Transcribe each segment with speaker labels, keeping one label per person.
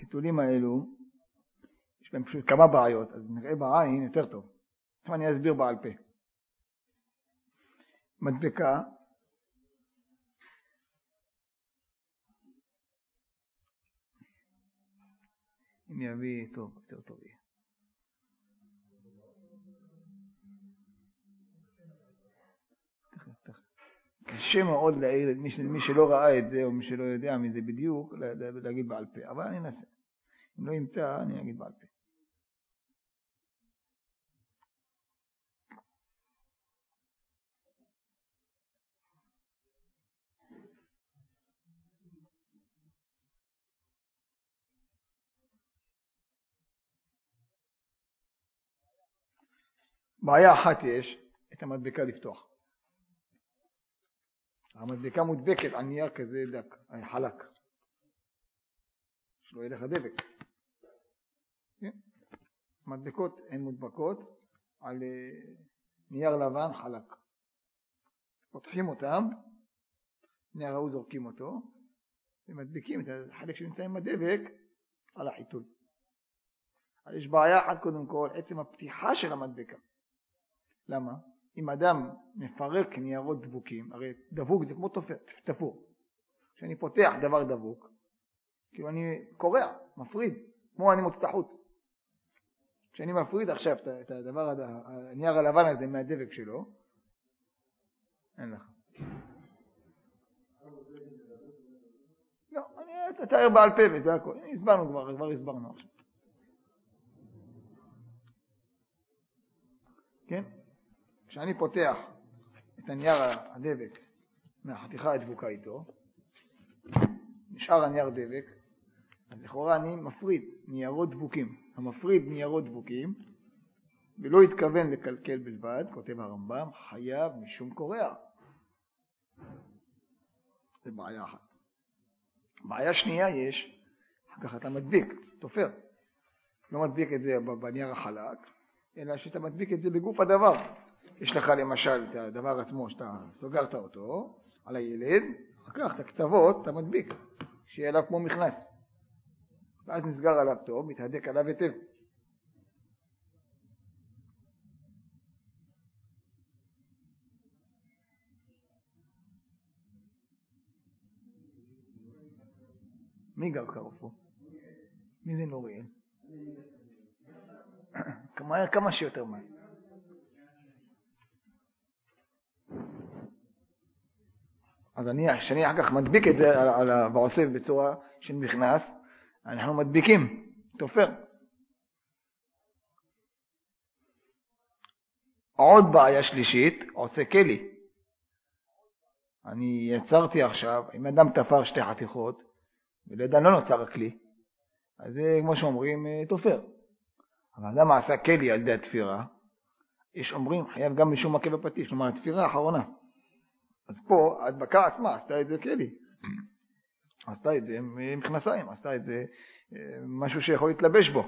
Speaker 1: הטיטולים האלו, יש בהם פשוט כמה בעיות, אז נראה בעין יותר טוב. עכשיו אני אסביר בעל פה. מדבקה, אם יביא טוב, יותר טוב יהיה. קשה מאוד מי שלא ראה את זה או מי שלא יודע מזה בדיוק להגיד בעל פה, אבל אני אנסה. אם לא ימצא אני אגיד בעל פה. בעיה אחת יש, את המדבקה לפתוח. המדבקה מודבקת על נייר כזה דק, חלק. שלא יהיה לך דבק. מדבקות הן מודבקות על נייר לבן חלק. פותחים אותם, נייר ההוא זורקים אותו, ומדבקים את החלק שנמצא עם הדבק על החיתול. אז יש בעיה אחת קודם כל, עצם הפתיחה של המדבקה. למה? אם אדם מפרק ניירות דבוקים, הרי דבוק זה כמו תפור. כשאני פותח דבר דבוק, כאילו אני קורע, מפריד, כמו אני מוצא את החוט. כשאני מפריד עכשיו את הדבר, הנייר הלבן הזה מהדבק שלו, אין לך. לא, אני אתאר בעל פה וזה הכל. הסברנו כבר הסברנו עכשיו. כן? כשאני פותח את הנייר הדבק מהחתיכה הדבוקה איתו, נשאר הנייר דבק, אז לכאורה אני מפריד ניירות דבוקים. המפריד ניירות דבוקים, ולא התכוון לקלקל בלבד, כותב הרמב"ם, חייב משום קורע. זה בעיה אחת. בעיה שנייה יש, אחר כך אתה מדביק, תופר. לא מדביק את זה בנייר החלק, אלא שאתה מדביק את זה בגוף הדבר. יש לך למשל את הדבר עצמו שאתה סוגרת אותו על הילד, אחר כך את הקצוות אתה מדביק, שיהיה עליו כמו מכנס. ואז נסגר עליו טוב, מתהדק עליו היטב. מי גר קרוב פה? מי זה נוריאל? כמה שיותר מהר. אז כשאני אחר כך מדביק את זה ועושה בצורה של מכנס, אנחנו מדביקים, תופר. עוד בעיה שלישית, עושה כלי. אני יצרתי עכשיו, אם אדם תפר שתי חתיכות, ולידן לא נוצר הכלי, אז זה כמו שאומרים תופר. אבל אדם עשה כלי על ידי התפירה, יש אומרים חייב גם משום מכה בפטיש, כלומר התפירה האחרונה. אז פה ההדבקה עצמה עשתה את זה כלי. עשתה את זה עם מכנסיים, עשתה את זה משהו שיכול להתלבש בו.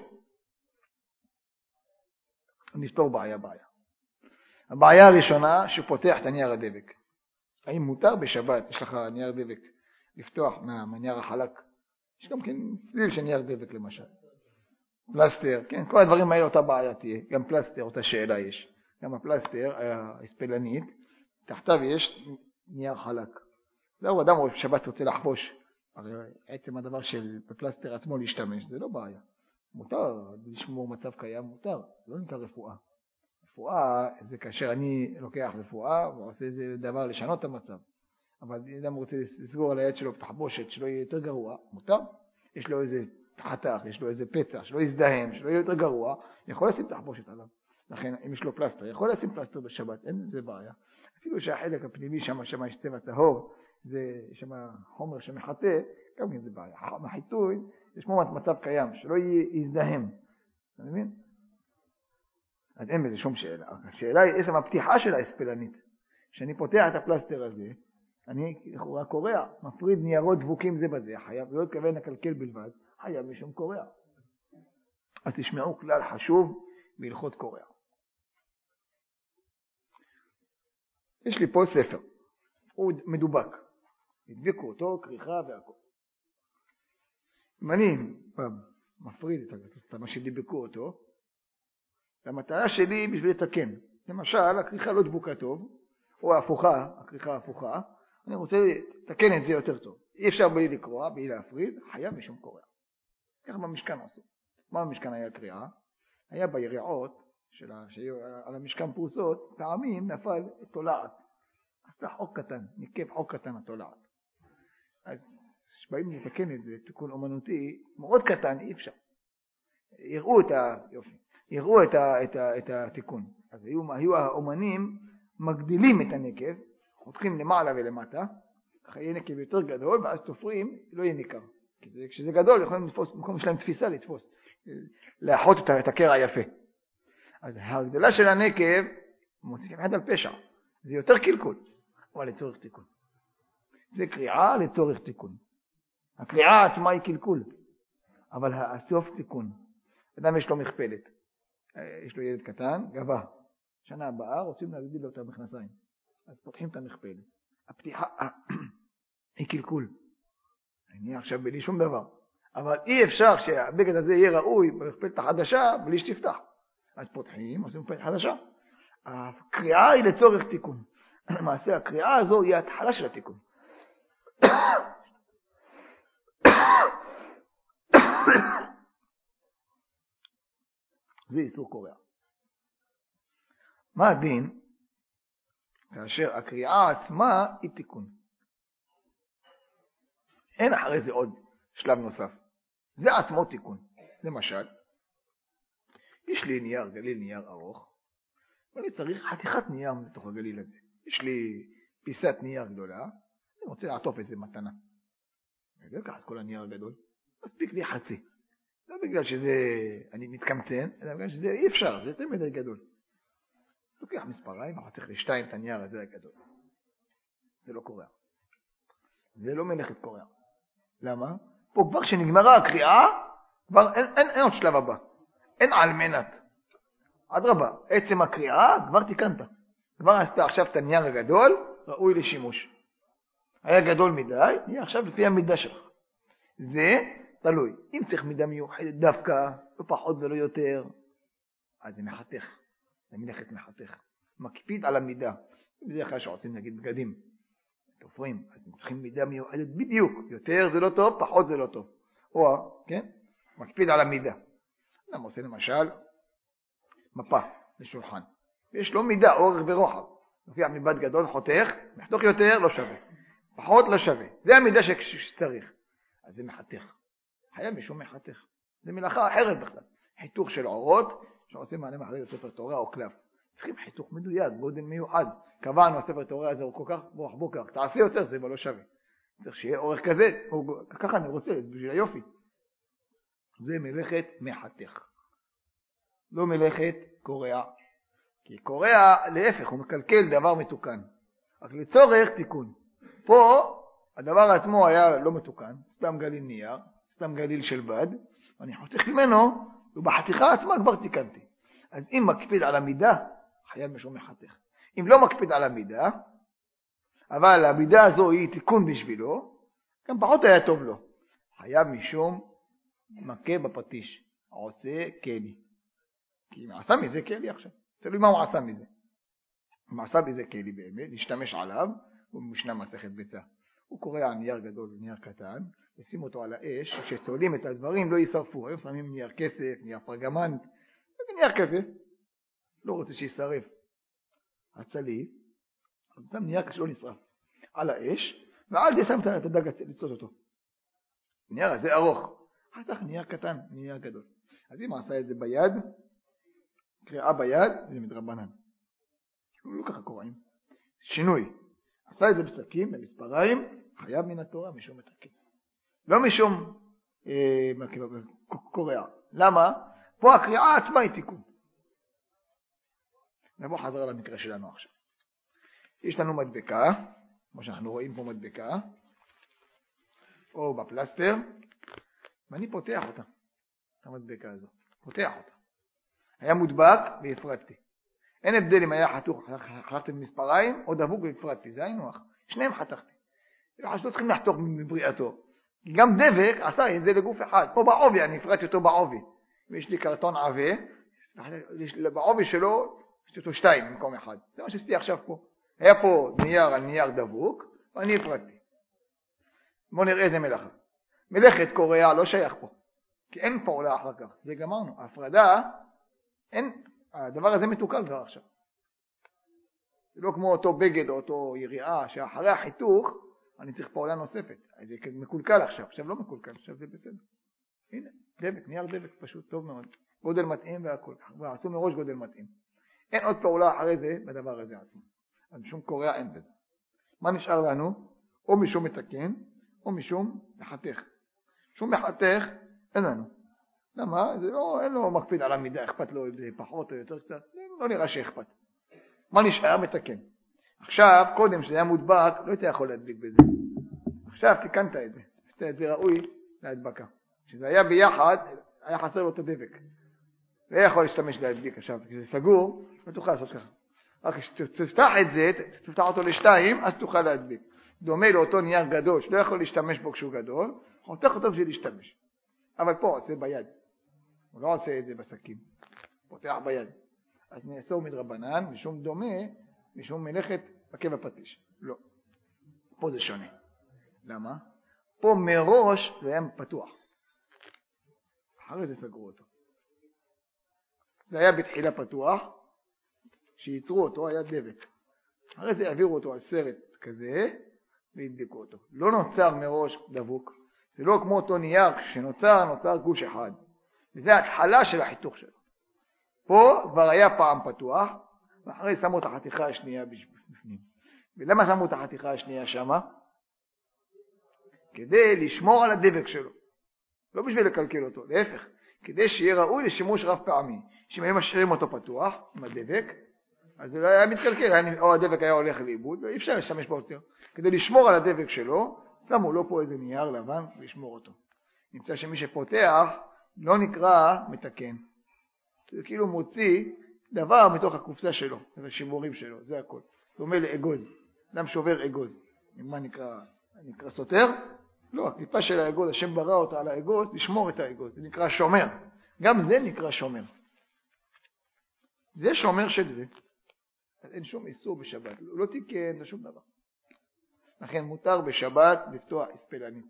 Speaker 1: נפתור בעיה. הבעיה הראשונה שפותח את הנייר הדבק. האם מותר בשבת, יש לך נייר דבק, לפתוח מהנייר החלק? יש גם כן צליל של נייר דבק למשל. פלסטר, כן, כל הדברים האלה אותה בעיה תהיה. גם פלסטר, אותה שאלה יש. גם הפלסטר, הספלנית, תחתיו יש נייר חלק. זהו, אדם בשבת רוצה לחבוש. הרי עצם הדבר של בפלסטר עצמו להשתמש, זה לא בעיה. מותר, לשמור מצב קיים, מותר. זה לא נקרא רפואה. רפואה זה כאשר אני לוקח רפואה ועושה איזה דבר לשנות את המצב. אבל אדם רוצה לסגור על היד שלו בתחבושת, שלא יהיה יותר גרוע, מותר. יש לו איזה חתך, יש לו איזה פצע, שלא יזדהם, שלא יהיה יותר גרוע, יכול לשים תחבושת עליו. לכן, אם יש לו פלסטר, יכול לשים פלסטר בשבת, אין זה בעיה. אפילו שהחלק הפנימי שם יש צבע טהור, זה שם חומר שמחטא, גם כן זה בעיה. החיטוי, יש כמו מצב קיים, שלא יזדהם. אתה מבין? אז אין בזה שום שאלה. השאלה היא איזה הפתיחה של הספלנית. כשאני פותח את הפלסטר הזה, אני קורע, מפריד ניירות דבוקים זה בזה, חייב להיות כוון לקלקל בלבד, חייב משום קורע. אז תשמעו כלל חשוב בהלכות קורע. יש לי פה ספר, הוא מדובק, הדביקו אותו, כריכה והכל. אם אני מפריד את מה שדיבקו אותו, והמטרה שלי בשביל לתקן. למשל, הכריכה לא דבוקה טוב, או ההפוכה, הכריכה ההפוכה, אני רוצה לתקן את זה יותר טוב. אי אפשר בלי לקרוע, בלי להפריד, חייב משום קורע. ככה במשכן עשו. מה במשכן היה קריעה? היה ביריעות, שהיו על המשכן פרוסות, פעמים נפל תולעת. עשתה חוק קטן, ניקב חוק קטן התולעת. אז כשבאים לתקן את זה, תיקון אומנותי, מאוד קטן, אי אפשר. יראו את התיקון. אז היו האומנים מגדילים את הנקב, חותכים למעלה ולמטה, ככה יהיה נקב יותר גדול, ואז תופרים, לא יהיה ניכר. כשזה גדול, יכולים לתפוס, במקום שלהם תפיסה לתפוס, לאחות את הקרע היפה. אז הגדלה של הנקב, מוסיפים עד על פשע, זה יותר קלקול, אבל לצורך תיקון. זה קריאה לצורך תיקון. הקריאה עצמה היא קלקול, אבל הסוף תיקון. אדם יש לו מכפלת, יש לו ילד קטן, גבה. שנה הבאה רוצים להגדיל לו את המכנסיים. אז פותחים את המכפלת. הפתיחה היא קלקול. אני עכשיו בלי שום דבר. אבל אי אפשר שהבגד הזה יהיה ראוי במכפלת החדשה בלי שתפתח. אז פותחים, עושים מכפלת חדשה. הקריאה היא לצורך תיקון. למעשה הקריאה הזו היא ההתחלה של התיקון. זה איסור קורע. מה הדין? כאשר הקריאה עצמה היא תיקון. אין אחרי זה עוד שלב נוסף. זה עצמו תיקון. למשל, יש לי גליל נייר ארוך, ואני צריך חתיכת נייר מתוך הגליל הזה. יש לי פיסת נייר גדולה, אני רוצה לעטוף איזה מתנה. אני אקח את כל הנייר הגדול, מספיק לי חצי. לא בגלל שזה אני מתקמצן, אלא בגלל שזה אי אפשר, זה יותר מדי גדול. לוקח מספריים, אבל צריך לשתיים את הנייר הזה הגדול. זה לא קורע. זה לא מלאכת קורע. למה? פה כבר כשנגמרה הקריאה, כבר אין עוד שלב הבא. אין על מנת. אדרבה, עצם הקריאה כבר תיקנת. כבר עשת עכשיו את הנייר הגדול, ראוי לשימוש. היה גדול מדי, נהיה עכשיו לפי המידה שלך. זה תלוי. אם צריך מידה מיוחדת דווקא, לא פחות ולא יותר, אז זה מחתך. זה מלאכת מחתך. מקפיד על המידה. בדרך כלל שעושים נגיד בגדים. תופרים, אז צריכים מידה מיוחדת בדיוק. יותר זה לא טוב, פחות זה לא טוב. או, כן? מקפיד על המידה. אדם עושה למשל מפה לשולחן. ויש לו מידה, אורך ורוחב. לוקח מבד גדול, חותך, מחתוך יותר, לא שווה. פחות לא שווה. זה המידה שצריך. אז זה מחתך. חייב משום מחתך. זה מלאכה אחרת בכלל. חיתוך של עורות, שעושים מענה מחדש לספר תורה או קלף. צריכים חיתוך מדויק, גודל מיוחד. קבענו, הספר תורה הזה הוא כל כך בו כך. תעשי יותר, זה לא שווה. צריך שיהיה אורך כזה, ככה אני רוצה, בשביל היופי. זה מלאכת מחתך. לא מלאכת קורע. כי קורע, להפך, הוא מקלקל דבר מתוקן. רק לצורך תיקון. פה, הדבר עצמו היה לא מתוקן, סתם גליל נייר, סתם גליל של בד, ואני חותך ממנו, ובחתיכה עצמה כבר תיקנתי. אז אם מקפיד על המידה, חייב משום מחתך. אם לא מקפיד על המידה, אבל המידה הזו היא תיקון בשבילו, גם פחות היה טוב לו. חייב משום מכה בפטיש, עושה כלי. כי הוא עשה מזה כלי עכשיו. תלוי מה הוא עשה מזה. הוא עשה מזה כלי באמת, להשתמש עליו, הוא משנה מסכת ביצה. הוא קורא נייר גדול ונייר קטן, ישים אותו על האש, כשצולים את הדברים לא יישרפו. היום שמים נייר כסף, נייר פרגמנט, נייר כזה. לא רוצה שישרף. הצליל, שם נייר כשלא נשרף. על האש, ועל זה שם את הדג לצות אותו. נייר הזה ארוך. חתך נייר קטן, נייר גדול. אז אם עשה את זה ביד, קריאה ביד, זה מדרבנן. לא ככה קוראים. שינוי. עשה את זה בסכים, במספריים, חייב מן התורה משום מתקן. לא משום קורע. למה? פה הקריאה עצמה היא תיקון. נבוא חזרה למקרה שלנו עכשיו. יש לנו מדבקה, כמו שאנחנו רואים פה מדבקה, או בפלסטר, ואני פותח אותה, המדבקה הזו. פותח אותה. היה מודבק והפרדתי. אין הבדל אם היה חתוך, חתכתי במספריים, או דבוק והפרדתי. זה היינו אח. שניהם חתכתי. לא צריכים לחתוך מבריאתו. כי גם דבק עשה את זה לגוף אחד. פה בעובי, אני הפרדתי אותו בעובי. ויש לי קרטון עבה, בעובי שלו יש אותו 2 במקום 1. זה מה שעשיתי עכשיו פה. היה פה נייר על נייר דבוק, ואני הפרדתי. בואו נראה איזה מלאכה. מלאכת קוריאה לא שייך פה, כי אין פעולה אחר כך. זה גמרנו. ההפרדה, הדבר הזה מתוקל כבר עכשיו. זה לא כמו אותו בגד או אותו יריעה, שאחרי החיתוך אני צריך פעולה נוספת. זה מקולקל עכשיו, עכשיו לא מקולקל, עכשיו זה בסדר. הנה, דבק, נייר דבק, פשוט טוב מאוד. גודל מתאים והכל. ועשו מראש גודל מתאים. אין עוד פעולה אחרי זה בדבר הזה עצמו. אז משום קוריאה אין בזה. מה נשאר לנו? או משום מתקן, או משום מחתך. משום מחתך אין לנו. למה? זה לא, אין לו מקפיד על המידה, אכפת לו אם זה פחות או יותר קצת. לא נראה שאכפת. מה נשאר? מתקן. עכשיו, קודם שזה היה מודבק, לא היית יכול להדביק בזה. עכשיו תיקנת את זה. עשית את זה ראוי להדבקה. כשזה היה ביחד, היה חסר לו את הדבק. לא יכול להשתמש להדביק עכשיו. כשזה סגור, לא תוכל לעשות ככה. רק כשתפתח את זה, תפתח אותו ל2, אז תוכל להדביק. דומה לאותו נייר גדול, שלא יכול להשתמש בו כשהוא גדול, חותך אותו בשביל להשתמש. אבל פה עושה ביד. הוא לא עושה את זה בסכין. פותח ביד. אז נאסור מדרבנן, משום דומה, משום מלאכת עקב הפטיש. לא. פה זה שונה. למה? פה מראש זה היה פתוח. אחרי זה סגרו אותו. זה היה בתחילה פתוח, שיצרו אותו היה דבק. אחרי זה העבירו אותו על סרט כזה, והדביקו אותו. לא נוצר מראש דבוק. זה לא כמו אותו נייר, נוצר גוש אחד. וזה ההתחלה של החיתוך שלו. פה כבר היה פעם פתוח, ואחרי שמו את החתיכה השנייה בפנים. ולמה שמו את החתיכה השנייה שמה? כדי לשמור על הדבק שלו. לא בשביל לקלקל אותו, להפך. כדי שיהיה ראוי לשימוש רב פעמי. שאם היו משאירים אותו פתוח, עם הדבק, אז זה לא היה מתקלקל, או הדבק היה הולך לאיבוד, ואי אפשר להשתמש בו יותר. כדי לשמור על הדבק שלו, שמו לו פה איזה נייר לבן ולשמור אותו. נמצא שמי שפותח לא נקרא מתקן. זה כאילו מוציא דבר מתוך הקופסה שלו, ושימורים שלו, זה הכל. דומה לאגוז. אדם שובר אגוז. מה נקרא? נקרא סותר? לא, הקליפה של האגוז, השם ברא אותה על האגוז, לשמור את האגוז. זה נקרא שומר. גם זה נקרא שומר. זה שומר של זה. אין שום איסור בשבת. הוא לא תיקן, זה שום דבר. לכן מותר בשבת לפתוח אספלנית.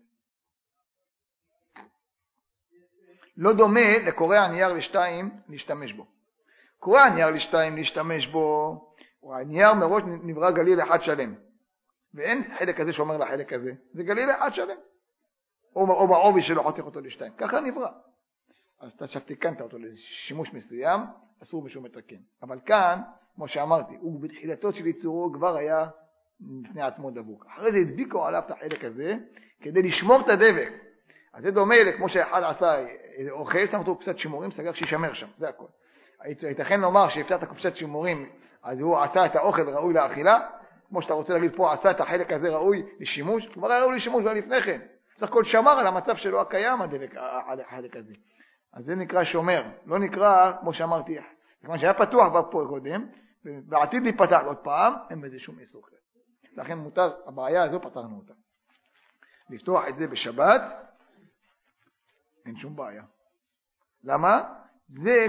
Speaker 1: לא דומה לקורא הנייר ל2 להשתמש בו. קורא הנייר ל2 להשתמש בו, הנייר מראש נברא גליל אחד שלם. ואין חלק כזה שאומר לחלק הזה. זה גליל אחד שלם. או בעובי שלו חותך אותו ל2. ככה נברא. אז אתה עכשיו תיקנת אותו לשימוש מסוים, אסור בשום מתקן. אבל כאן, כמו שאמרתי, הוא בתחילתו של ייצורו כבר היה לפני עצמו דבוק. אחרי זה הדביקו עליו את החלק הזה, כדי לשמור את הדבק. אז זה דומה כמו שאחד עשה אוכל, שם אותו קופסת שימורים, סגר שישמר שם, זה הכל. ייתכן לומר שהפתח את הקופסת שימורים, אז הוא עשה את האוכל ראוי לאכילה, כמו שאתה רוצה להגיד פה, עשה את החלק הזה ראוי לשימוש, כבר היה ראוי לשימוש לפני כן. צריך כל שמר על המצב שלו הקיים, הדבק, החלק הזה. אז זה נקרא שומר, לא נקרא, כמו שאמרתי, כמו שהיה פתוח פה קודם, ועתיד להיפתח עוד פעם, אין בזה שום איסור. לכן מותר, הבעיה הזו פתרנו אותה. לפתוח את זה בשבת, אין שום בעיה. למה? זה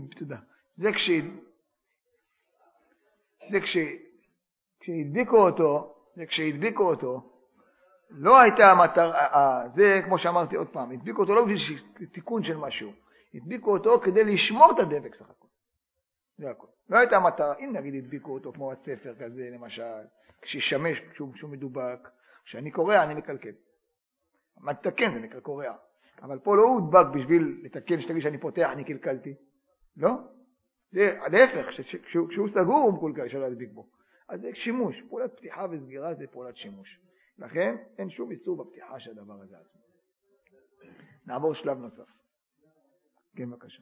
Speaker 1: כשהדביקו אותו, לא הייתה המטרה, זה כמו שאמרתי עוד פעם, הדביקו אותו לא בשביל תיקון של משהו, הדביקו אותו כדי לשמור את הדבק סך הכל. זה הכל. לא הייתה המטרה, אם נגיד הדביקו אותו כמו הספר כזה למשל, כשישמש, כשהוא מדובק, כשאני קורא אני מקלקל. מתקן זה נקרא קורא. אבל פה לא הוא הודבק בשביל לתקן, שתגיד שאני פותח, אני קלקלתי. לא? זה להפך, כשהוא סגור הוא מקולקל, שלא להדביק בו. אז זה שימוש, פעולת פתיחה וסגירה זה פעולת שימוש. לכן אין שום איסור בפתיחה של הדבר הזה עצמו. נעבור שלב נוסף. כן, בבקשה.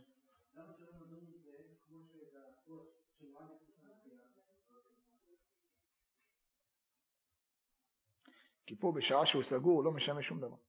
Speaker 1: כי פה בשעה שהוא סגור לא משמש שום דבר.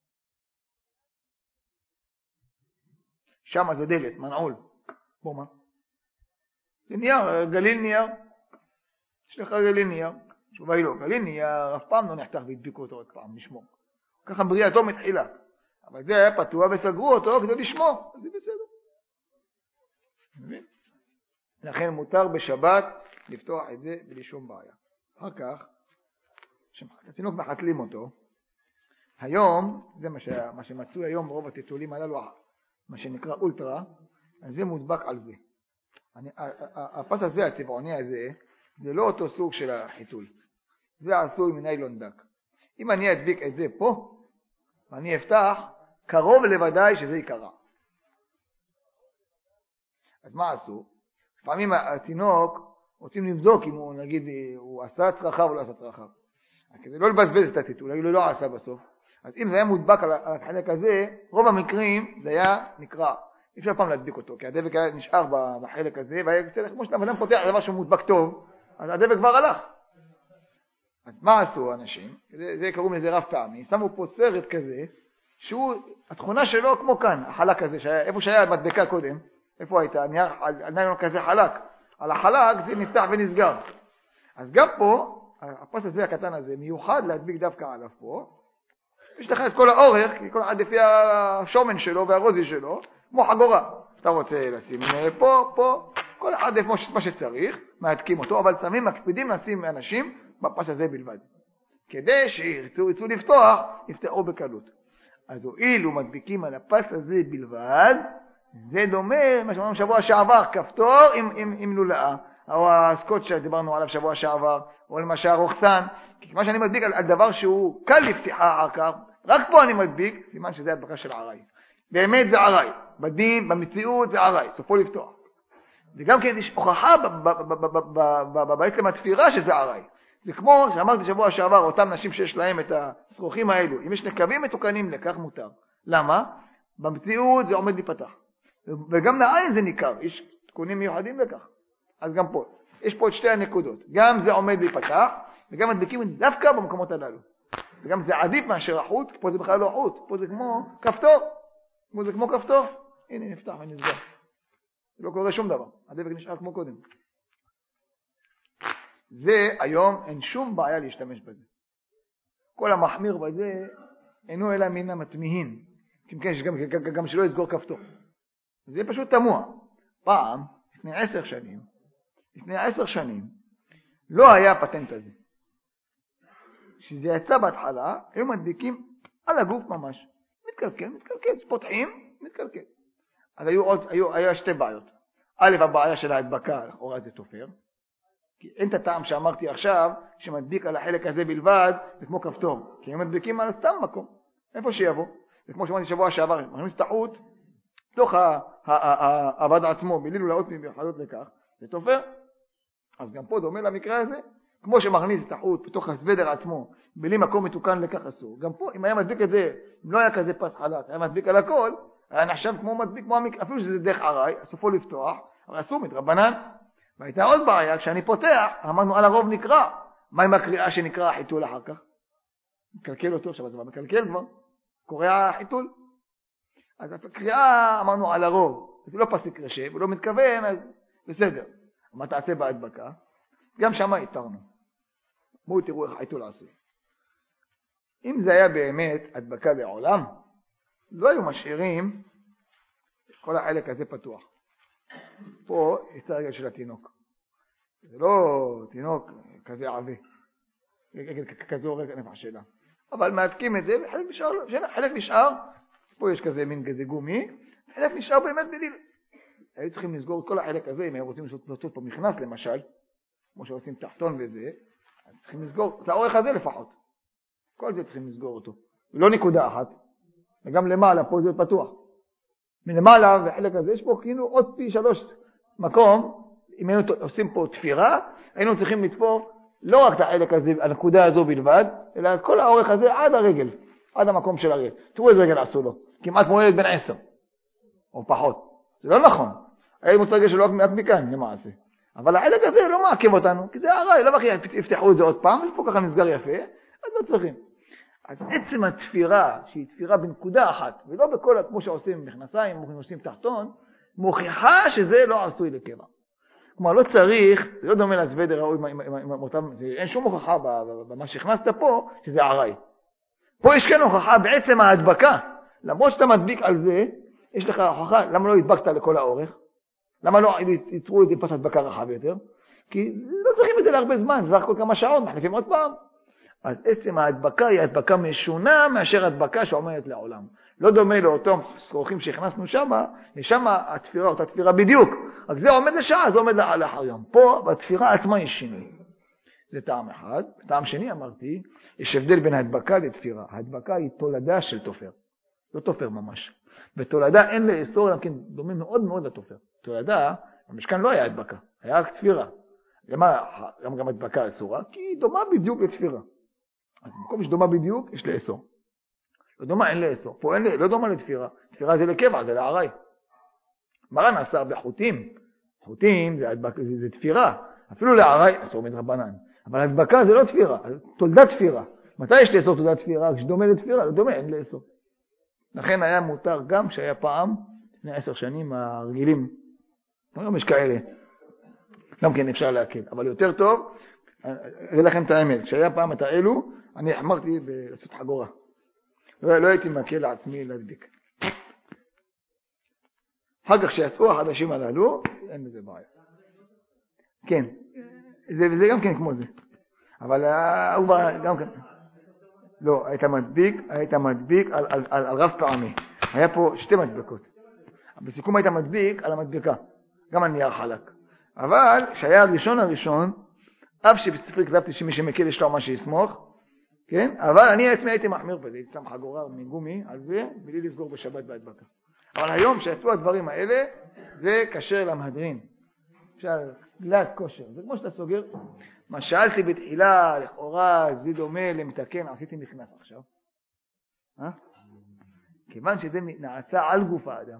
Speaker 1: שם זה דלת, מנעול. בוא מה? זה נייר, גליל נייר. יש לך גליל נייר. תשובה היא לא, גליל נייר, אף פעם לא נחתך והדביקו אותו עוד פעם, נשמור. ככה בריאתו מתחילה. אבל זה היה פתוח וסגרו אותו כדי לשמור, אז זה בסדר. מבין? לכן מותר בשבת לפתוח את זה בלי שום בעיה. אחר כך, התינוק מחתלים אותו. היום, זה מה שמצאו היום ברוב הטיטולים הללו, מה שנקרא אולטרה, אז זה מודבק על זה. הפס הזה, הצבעוני הזה, זה לא אותו סוג של החיתול. זה עשוי מניילון דק. אם אני אדביק את זה פה, ואני אפתח, קרוב לוודאי שזה יקרה. אז מה עשו? לפעמים התינוק רוצים לבדוק אם הוא, נגיד, הוא עשה צרכיו או לא עשה צרכיו. כדי לא לבזבז את הטיטול, הוא לא עשה בסוף. אז אם זה היה מודבק על החלק הזה, רוב המקרים זה היה נקרע. אי אפשר פעם להדביק אותו, כי הדבק היה נשאר בחלק הזה, והיה צריך, כמו שאדם פותח דבר שהוא מודבק טוב, אז הדבק כבר הלך. אז מה עשו האנשים? זה קראו לזה רב פעמי, שמו פה סרט כזה, שהוא, התכונה שלו כמו כאן, החלק הזה, איפה שהיה המדבקה קודם, איפה הייתה? הניילון כזה חלק. על החלק זה נפתח ונסגר. אז גם פה, הפס הזה הקטן הזה, מיוחד להדביק דווקא עליו פה, יש לך את כל האורך, כי כל אחד לפי השומן שלו והרוזי שלו, כמו חגורה. אתה רוצה לשים פה, כל אחד איפה מה שצריך, מעתקים אותו, אבל שמים, מקפידים לשים אנשים בפס הזה בלבד. כדי שירצו לפתוח, יפתחו בקלות. אז הואילו מדביקים על הפס הזה בלבד, זה דומה, מה שאמרנו שבוע שעבר, כפתור עם לולאה, או הסקוט שדיברנו עליו שבוע שעבר, או למשל רוחצן, כי מה שאני מדביק על דבר שהוא קל לפתיחה אחר כך, רק פה אני מדביק, סימן שזה הדבקה של עראי. באמת זה עראי, בדין, במציאות זה עראי, סופו לפתוח. וגם כן יש הוכחה בעצם התפירה שזה עראי. זה כמו שאמרתי שבוע שעבר, אותם נשים שיש להם את השרוכים האלו, אם יש נקבים מתוקנים לכך מותר. למה? במציאות זה עומד להיפתח. וגם לעין זה ניכר, יש תיקונים מיוחדים לכך. אז גם פה, יש פה את שתי הנקודות. גם זה עומד להיפתח, וגם מדביקים דווקא במקומות הללו. וגם זה עדיף מאשר החוט, פה זה בכלל לא חוט, פה זה כמו כפתור. פה זה כמו כפתור. הנה נפתח ונסגר. לא קורה שום דבר, הדבק נשאר כמו קודם. זה היום אין שום בעיה להשתמש בזה. כל המחמיר בזה אינו אלא מן המתמיהין. כי גם שלא יסגור כפתור. זה פשוט תמוה. פעם, לפני 10 שנים, לא היה הפטנט הזה. כשזה יצא בהתחלה, היו מדביקים על הגוף ממש. מתקלקל, פותחים, מתקלקל. אז היו שתי בעיות. א', הבעיה של ההדבקה, לכאורה זה תופר. כי אין את הטעם שאמרתי עכשיו, שמדביק על החלק הזה בלבד, זה כמו כפתור. כי הם מדביקים על סתם מקום. איפה שיבוא. זה כמו שאמרתי שבוע שעבר, מכניס את החוט, תוך העבד עצמו, בלי לולאות מיוחדות לכך, זה תופר. אז גם פה דומה למקרה הזה, כמו שמכניס את החוט בתוך הסוודר עצמו, בלי מקום מתוקן לכך אסור. גם פה, אם היה מדביק את זה, אם לא היה כזה פס חלק, היה מדביק על הכל, היה נחשב כמו מדביק, אפילו שזה דרך עראי, סופו לפתוח, אבל אסור מתרבנן. והייתה עוד בעיה, כשאני פותח, אמרנו על הרוב נקרא. מה עם הקריאה שנקרא החיתול אחר כך? מקלקל אותו, עכשיו זה מקלקל כבר, קורא החיתול. אז הקריאה אמרנו על הרוב, זה לא פסיק רשב, הוא לא מתכוון, אז בסדר. מה תעשה בהדבקה? גם שמה התרנו. בואו תראו איך החיתול עשוי. אם זה היה באמת הדבקה בעולם, לא היו משאירים כל החלק הזה פתוח. פה יש הרגל של התינוק. זה לא תינוק כזה עבה. כזו רגע נפח שלה. אבל מעתקים את זה וחלק נשאר. פה יש כזה מין כזה גומי. חלק נשאר באמת בדיל. היו צריכים לסגור את כל החלק הזה. אם היו רוצים לעשות פה מכנס למשל, כמו שעושים תחתון וזה, אז צריכים לסגור את האורך הזה לפחות. כל זה צריכים לסגור אותו. ולא נקודה אחת. וגם למעלה פה זה פתוח. מלמעלה והחלק הזה יש פה כאילו עוד פי 3 מקום. אם היינו עושים פה תפירה, היינו צריכים לתפור לא רק את החלק הזה, הנקודה הזו בלבד, אלא כל האורך הזה עד הרגל, עד המקום של הרגל. תראו איזה רגל עשו לו, כמעט כמו ילד בן 10, או פחות. זה לא נכון. היה מוצא רגל שלו רק מעט מכאן, למעשה. אבל החלק הזה לא מעכב אותנו, כי זה הרי, לא בכי יפתחו את זה עוד פעם, ופה ככה נסגר יפה, אז לא צריכים. אז עצם התפירה, שהיא תפירה בנקודה אחת, ולא בכל, כמו שעושים מכנסיים, עושים תחתון, מוכיחה שזה לא עשוי לקבע. כלומר, לא צריך, זה לא דומה לסוודר ראוי, אין שום הוכחה במה שהכנסת פה, שזה עראי. פה יש כאן הוכחה בעצם ההדבקה. למרות שאתה מדביק על זה, יש לך הוכחה, למה לא הדבקת לכל האורך? למה לא ייצרו את זה פס הדבקה רחב יותר? כי לא צריכים את זה להרבה זמן, זה רק כל כמה שעות, מחליפים עוד פעם. אז עצם ההדבקה היא הדבקה משונה מאשר הדבקה שעומדת לעולם. לא דומה לאותם שרוכים שהכנסנו שם התפירה, אותה תפירה בדיוק. אז זה עומד לשעה, זה עומד לאחר יום. פה, בתפירה עצמה יש שינוי. זה טעם אחד. טעם שני אמרתי, יש הבדל בין ההדבקה לתפירה. ההדבקה היא תולדה של תופר. לא תופר ממש. בתולדה אין לאסור, אלא כן דומה מאוד מאוד לתופר. תולדה, במשכן לא היה הדבקה, היה רק תפירה. למה גם הדבקה אסורה? כי היא דומה בדיוק לתפירה. אז במקום שדומה בדיוק, יש לאסור. לא דומה, אין לאסור. פה אין, לא דומה לתפירה. תפירה זה לקבע, זה לערי. מרן אסר בחוטים. חוטים זה תפירה. אפילו לערי אסור מדרבנן. אבל הדבקה זה לא תפירה, תולדת תפירה. מתי יש לאסור תולדת תפירה? כשדומה לתפירה, לא דומה, אין לאסור. לכן היה מותר גם שהיה פעם, לפני 10 שנים, הרגילים. היום יש כאלה. גם כן אפשר להקל. אבל יותר טוב, אראה לכם את האמת. כשהיה פעם את האלו, אני החמרתי לעשות חגורה. לא הייתי מקל לעצמי להדביק. אחר כך שיצאו החדשים הללו, אין בזה בעיה. כן, זה גם כן כמו זה. אבל הוא גם כן. לא, היית מדביק על רב פעמי. היה פה 2 מדבקות. בסיכום היית מדביק על המדבקה. גם על נייר חלק. אבל שהיה הראשון, אף שבספרי כתבתי שמי שמקל יש לו מה שיסמוך, כן? אבל אני עצמי הייתי מחמיר בזה, הייתי שם חגורה מגומי על זה, בלי לסגור בשבת בהדבקה. אבל היום שיצאו הדברים האלה, זה קשר למהדרין. אפשר, גלת כושר. זה כמו שאתה סוגר. מה שאלתי בתחילה, לכאורה, זה דומה למתקן, עשיתי מכנס עכשיו. כיוון שזה נעשה על גוף האדם.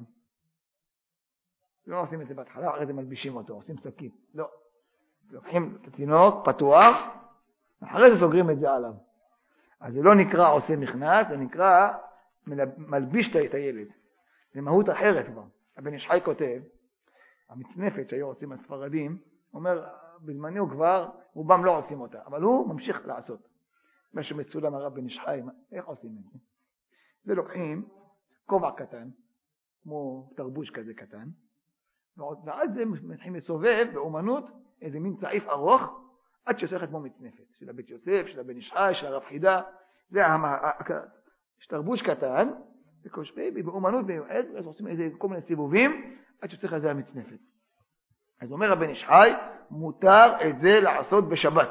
Speaker 1: לא עושים את זה בהתחלה, אחרי זה מלבישים אותו, עושים שקית. לא. לוקחים את התינוק פתוח, אחרי זה סוגרים את זה עליו. אז זה לא נקרא עושה מכנס, זה נקרא מלביש את הילד. זה מהות אחרת כבר. הבן איש חי כותב, המצנפת שהיו עושים הספרדים, אומר, בזמני הוא כבר, רובם לא עושים אותה, אבל הוא ממשיך לעשות. מה שמצולם הרב בן איש חי, איך עושים את זה? זה לוקחים כובע קטן, כמו תרבוש כזה קטן, ואז זה מתחילים לסובב באומנות איזה מין צעיף ארוך, עד שעושה כמו מצנפת, של הבית יוסף, של הבן איש חי, של הרב חידה, זה תרבוש קטן, באומנות מיועד, אז עושים איזה כל מיני סיבובים, עד שצריך לזה המצנפת. אז אומר הבן איש חי, מותר את זה לעשות בשבת.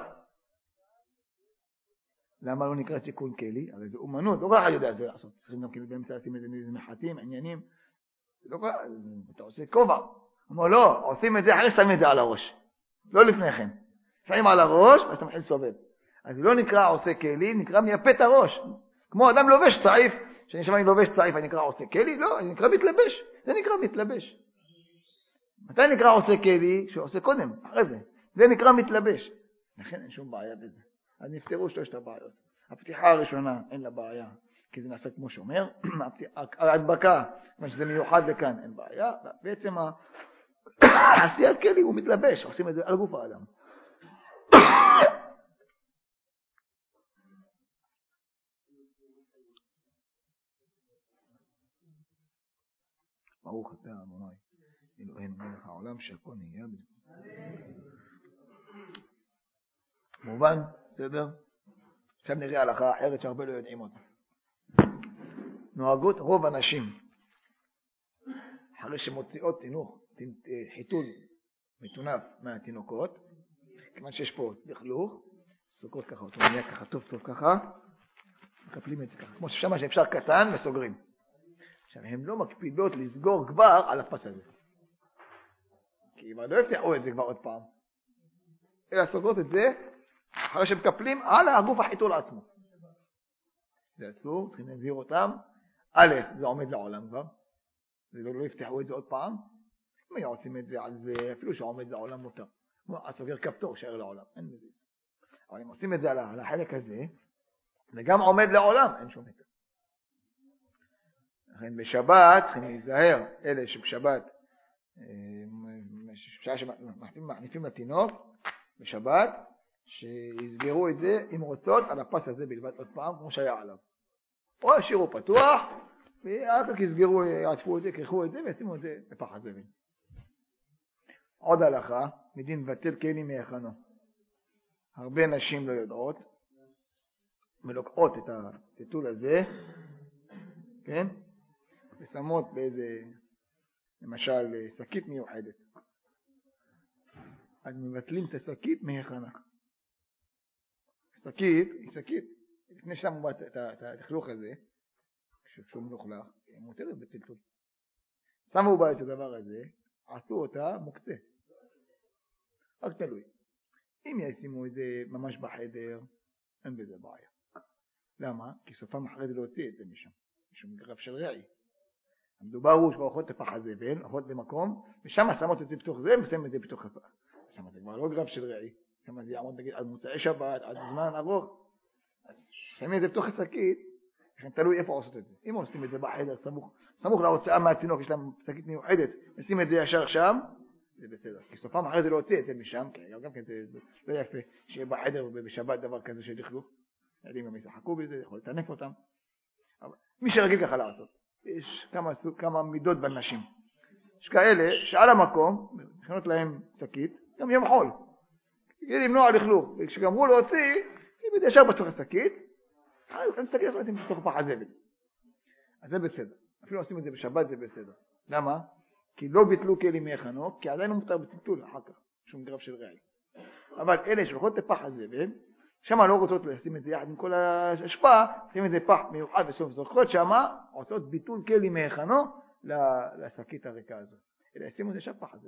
Speaker 1: למה לא נקרא תיקון כלי? הרי זה אומנות, לא ככה יודע זה לעשות. צריכים גם כאילו באמצע לשים איזה מחטים, עניינים. לא ככה, אתה עושה כובע. אומר לא, עושים את זה אחרי שמים את זה על הראש. לא לפני כן. שמים על הראש, ואז אתה מתחיל לסובב. אז זה לא נקרא עושה כלי, נקרא מייפה את הראש. כמו אדם לובש צעיף, שאני שמע אני לובש צעיף, אני נקרא עושה כלי? לא, אני נקרא מתלבש. זה נקרא מתלבש. מתי נקרא עושה כלי? שעושה קודם, אחרי זה. זה נקרא מתלבש. לכן אין שום בעיה בזה. אז נפתרו 3 הבעיות. הפתיחה הראשונה אין לה בעיה, כי זה נעשה כמו שאומר. ההדבקה, שזה מיוחד לכאן, אין בעיה. בעצם עשיית כלי הוא מתלבש, עושים את זה על גוף האדם. ברוך אתה אדוני אלוהינו מלך העולם שהכל נהיה בזה. מובן? בסדר? עכשיו נראה הלכה אחרת שהרבה לא יודעים אותה. נוהגות רוב הנשים אחרי שמוציאות חיתול מטונף מהתינוקות, כיוון שיש פה לכלוך, סוגרות ככה אותו, נהיה ככה טוב ככה, מקפלים את זה ככה, כמו ששמה שאפשר קטן וסוגרים. עכשיו הן לא מקפידות לסגור כבר על הפס הזה, כי אם לא יפתחו את זה כבר עוד פעם, אלא סוגרות את זה אחרי שמקפלים על הגוף החיתול עצמו. זה אסור, צריכים להזהיר אותם. א', זה עומד לעולם כבר, לא יפתחו את זה עוד פעם. אם היו עושים את זה על זה, אפילו שעומד לעולם מותר. הסוגר כפתור שער לעולם, אין בזה. אבל אם עושים את זה על החלק הזה, זה גם עומד לעולם, אין שום היתר. לכן בשבת צריכים להיזהר, אלה שבשבת, שמחניפים לתינוק, בשבת, שיסגרו את זה, אם רוצות, על הפס הזה בלבד עוד פעם, כמו שהיה עליו. או השאירו פתוח, ואחר כך יסגרו, יעטפו את זה, כרחו את זה, וישימו את זה בפח הזבל. עוד הלכה, מדין מבטל כלים מהיכנו. הרבה נשים לא יודעות, ולוקחות את הטיטול הזה, כן? ושמות באיזה, למשל, שקית מיוחדת. אז מבטלים את השקית מהיכנה. שקית היא שקית. לפני שמו את התחלוך הזה, כשהוא מלוכלך, היא מותרת בטלטול. שמו בה את הדבר הזה, עשו אותה מוקצה. רק תלוי. אם ישימו את זה ממש בחדר, אין בזה בעיה. למה? כי סופם אחרי זה להוציא את זה משם. משום גרב של רעי. המדובר הוא שאוכלות את הפח הזבל, אוכלות במקום, ושם שמות את זה בתוך זה, ושמים את זה בתוך הפח. שם זה כבר לא גרב של רעי. שם זה יעמוד נגיד עד מוצאי שבת, עד זמן ארוך. אז שמים את זה בתוך השקית, לכן תלוי איפה עושות את זה. אם עושים את זה בחדר, סמוך להוצאה מהצינוק, יש להם שקית מיוחדת, נשים את זה ישר שם, זה בסדר. כי סופם אחרי זה להוציא את זה משם, כי גם כן זה לא יפה שיהיה בחדר ובשבת דבר כזה שתאכלו. ילדים גם ישחקו בזה, יכול לטנף אותם. אבל מי שרגיל ככה לעשות. יש כמה מידות בנשים. יש כאלה שעל המקום, מכינות להם שקית, גם יום חול. כדי למנוע לכלוך. וכשגמרו להוציא, היא ישר בתוך השקית, אז שקית לא עושים בתוך פח הזבל. אז זה בסדר. אפילו עושים את זה בשבת, זה בסדר. למה? כי לא ביטלו כלים מהיכנו, כי עדיין לא מותר בטלטול אחר כך, שום גרב של רעי. אבל אלה שלוקחות את פח הזבל, שם לא רוצות לשים את זה יחד עם כל השפעה, שים את זה פח מיוחד בסוף זוכרות, שם עושות ביטול כלים מהיכנו לשקית הריקה הזו. אלא שימו את זה שם פח הזבל.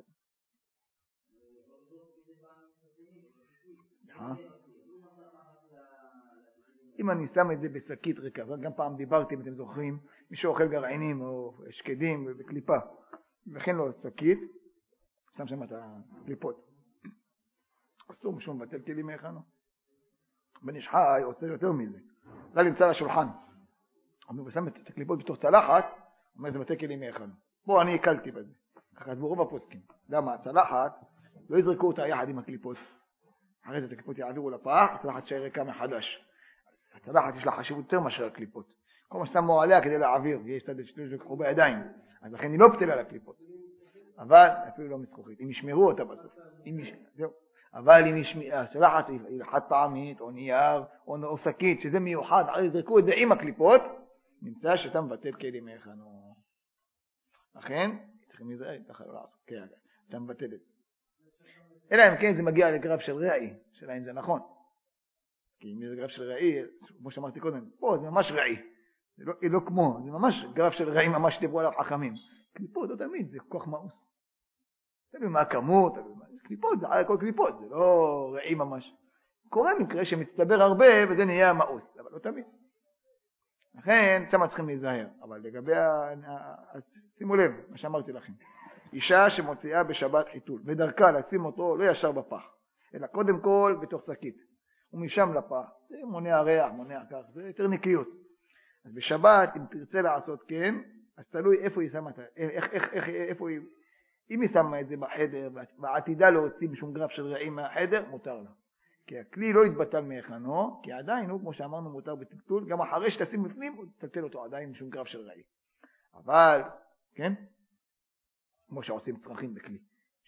Speaker 1: אם אני שם את זה בשקית ריקה, גם פעם דיברתי, אם אתם זוכרים, מי שאוכל גרעינים או שקדים בקליפה, וכן לו שקית, שם שם את הקליפות. אסור משום בטל כלים מהיכנו. בן איש חי עושה יותר מזה. זה נמצא לשולחן. הוא שם את הקליפות בתוך צלחת, אומר זה בטל כלים מהיכנו. בוא, אני הקלתי בזה. ככה את ברוב הפוסקים. למה? הצלחת, לא יזרקו אותה יחד עם הקליפות. אחרי זה את הקליפות יעבירו לפח, הצלחת שהיא ריקה מחדש. הצלחת יש לה חשיבות יותר מאשר הקליפות. כל מה ששמו עליה כדי להעביר, יש צד שלקחו בידיים. אז לכן היא לא פתלה לקליפות. אבל אפילו לא מזכוכית. אם ישמרו אותה בסוף. אבל אם הצלחת היא חד פעמית, או נייר, או שקית, שזה מיוחד, יזרקו את זה עם הקליפות, נמצא שאתה מבטל כלים מהיכנו. לכן, צריכים להיזהר, אתה מבטל את זה. אלא אם כן זה מגיע לגרב של רעי, שאלה אם זה נכון. כי אם זה גרב של רעי, כמו שאמרתי קודם, פה זה ממש רעי. זה לא כמו, זה ממש גרב של רעי, ממש דיברו עליו חכמים. קליפות, לא תמיד, זה כוח מאוס. תלוי מה הכמות, קליפות, זה על כל קליפות, זה לא רעי ממש. קורה מקרה שמצטבר הרבה, וזה נהיה מאוס, אבל לא תמיד. לכן, שם צריכים להיזהר. אבל לגבי, שימו לב, מה שאמרתי לכם. אישה שמוציאה בשבת חיתול, ודרכה לשים אותו לא ישר בפח, אלא קודם כל בתוך שקית. ומשם לפח, זה מונע ריח, מונע כך, זה יותר נקיות. אז בשבת, אם תרצה לעשות כן, אז תלוי איפה היא שמה, איפה היא, אם היא שמה את זה בחדר, ועתידה להוציא בשום גרף של רעים מהחדר, מותר לה. כי הכלי לא יתבטל מהיכנו, כי עדיין הוא, כמו שאמרנו, מותר בטלטול, גם אחרי שתשים בפנים, הוא תטלטל אותו עדיין בשום גרף של רעים. אבל, כן? כמו שעושים צרכים בכלי.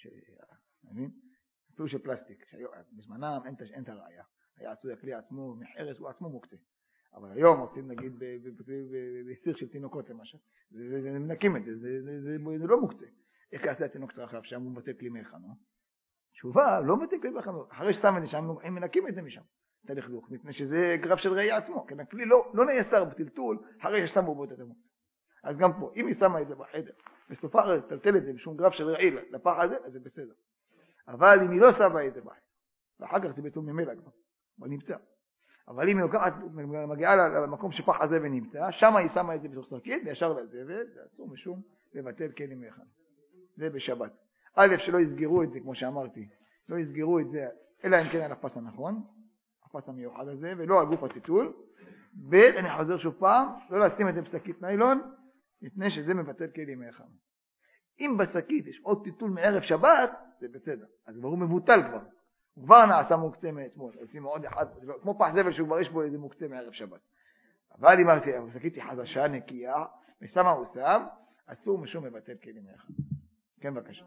Speaker 1: אפילו של פלסטיק, בזמנם אין את הראיה. היה עשוי הכלי עצמו מחרס, הוא עצמו מוקצה. אבל היום עושים נגיד בסיר של תינוקות למשל. זה מנקים את זה, זה לא מוקצה. איך יעשה התינוק צרכיו שם הוא מבטל כלי מהיכנו? תשובה, לא מבטל כלי מהיכנו. אחרי ששם את זה שם, הם מנקים את זה משם. את הלכלוך, מפני שזה גרף של ראי עצמו. כי הכלי לא נאסר בטלטול, אחרי ששמו בו את המוקצה. אז גם פה, אם היא שמה את זה בחדר, בסופה אחרת תלטל את זה בשום גרף של ראי לפח הזה, אז זה בסדר. אבל אם היא לא שמה את זה בחדר, ואחר כך זה בטול ממילא כבר, אבל נמצא. אבל אם היא מגיעה למקום שפח הזה ונמצא, שם היא שמה את זה בתוך שקית, וישר לזבל, זה אסור משום לבטל כלים מהיכנו. זה בשבת. א', שלא יסגרו את זה, כמו שאמרתי, לא יסגרו את זה, אלא אם כן על הפס הנכון, הפס המיוחד הזה, ולא על גוף הטיטול. ב', אני חוזר שוב פעם, לא לשים את זה בשקית ניילון, לפני שזה מבטל כלים מהיכנו. אם בשקית יש עוד טיטול מערב שבת, זה בסדר. אז כבר הוא מבוטל כבר. הוא כבר נעשה מוקצה מאתמול. עושים עוד אחד, כמו פח זבל שהוא כבר יש בו איזה מוקצה מערב שבת. אבל אם השקית היא חדשה, נקייה, ושמה הוא שם, אסור משום מבטל כלים מאחד. כן, בבקשה.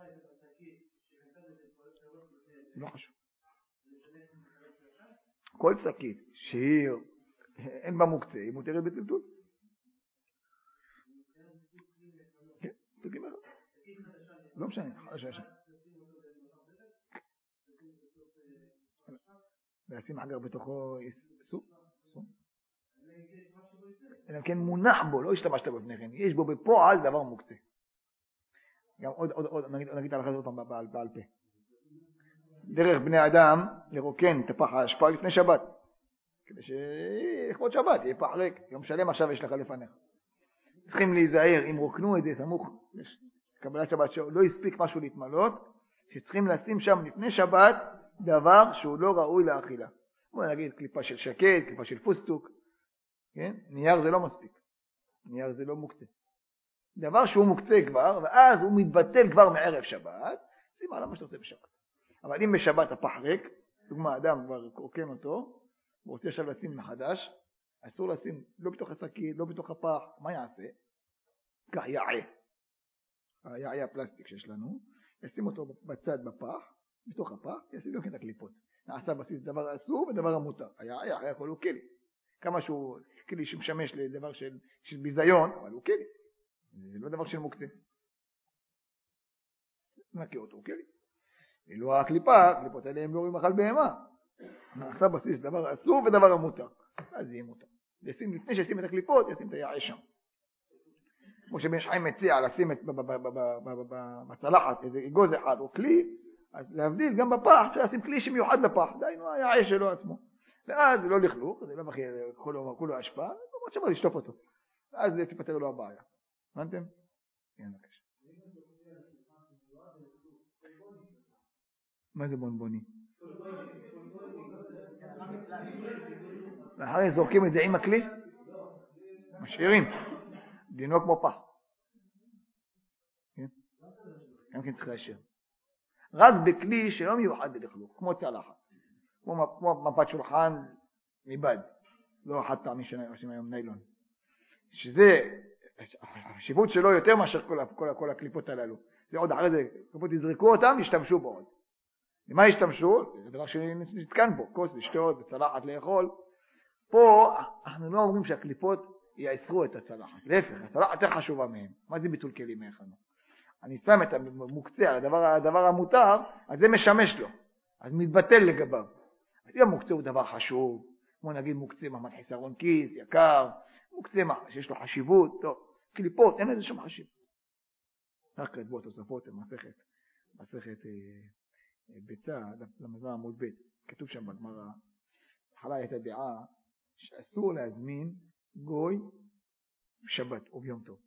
Speaker 1: לא חשוב. כל שקית שהיא אין בה מוקצה, היא מותרת בטלטול. כן, תגיד לך. לא משנה, חדשה. ועשים אגר בתוכו סוף. אלא כן מונח בו, לא השתמשת בו לפני כן, יש בו בפועל דבר מוקצה. גם עוד, נגיד הלכה זאת בעל פה. דרך בני אדם לרוקן את פח האשפה לפני שבת. כדי שלכבוד שבת יהיה פח ריק, יום שלם עכשיו יש לך לפניך. צריכים להיזהר, אם רוקנו את זה סמוך קבלת שבת, שלא הספיק משהו להתמלות, שצריכים לשים שם לפני שבת דבר שהוא לא ראוי לאכילה. בוא נגיד קליפה של שקט, קליפה של פוסטוק, כן? נייר זה לא מספיק, נייר זה לא מוקצה. דבר שהוא מוקצה כבר, ואז הוא מתבטל כבר מערב שבת, שים עליו מה שאתה עושה בשבת. אבל אם בשבת הפח ריק, דוגמה, אדם כבר קורקן אותו, הוא רוצה עכשיו לשים מחדש, אסור לשים לא בתוך השקית, לא בתוך הפח, מה יעשה? כך יעי. היעי הפלסטיק שיש לנו, ישים אותו בצד בפח, בתוך הפח, ישים לו את הקליפות. נעשה בסיס דבר אסור ודבר המותר. היעי אחרי הכל הוא כלי. כמה שהוא כלי שמשמש לדבר של ביזיון, אבל הוא כלי. זה לא דבר של מוקצה. נקי אותו, הוא כלי. ואילו הקליפה, הקליפות האלה הם לא רואים אכל בהמה. נעשה בסיס דבר אסור ודבר המותר. אז יהיה מותר. לפני שישים את הקליפות, ישים את היעי שם. כמו שבן חיים מציע לשים בצלחת איזה אגוז אחד או כלי, אז להבדיל גם בפח, שישים כלי שמיוחד לפח, דיינו היעי שלו עצמו. ואז זה לא לכלוך, זה לא בכי כולו השפעה, למרות שמה לשטוף אותו. ואז זה תיפטר לו הבעיה. הבנתם? כן, בבקשה. מה זה בונבוני? ואחרי זורקים את זה עם הכלי? משאירים. דינו כמו פח. גם כן צריך להשאיר. רק בכלי שלא מיוחד ללכלוך, כמו צלחת. כמו מפת שולחן מבד. לא חד פעמי שעושים היום ניילון. שזה, החשיבות שלו יותר מאשר כל הקליפות הללו. זה עוד אחרי זה, קליפות יזרקו אותם, ישתמשו בו עוד. למה ישתמשו? זה דבר שנתקן בו, כוס לשתות, בצלחת לאכול. פה אנחנו לא אומרים שהקליפות יאסרו את הצלחת. להפך, הצלחת יותר חשובה מהם. מה זה ביטול כלים מאחנו? אני שם את המוקצה על הדבר המותר, אז זה משמש לו. אז מתבטל לגביו. אז אם המוקצה הוא דבר חשוב, כמו נגיד מוקצה מעמד חיסרון כיס, יקר, מוקצה שיש לו חשיבות, טוב. קליפות, אין לזה שום חשיבות. רק כתבו התוספות, מסכת ביצה, למזמר עמוד ב', כתוב שם בגמרא, בהתחלה הייתה דעה שאסור להזמין גוי בשבת או ביום טוב.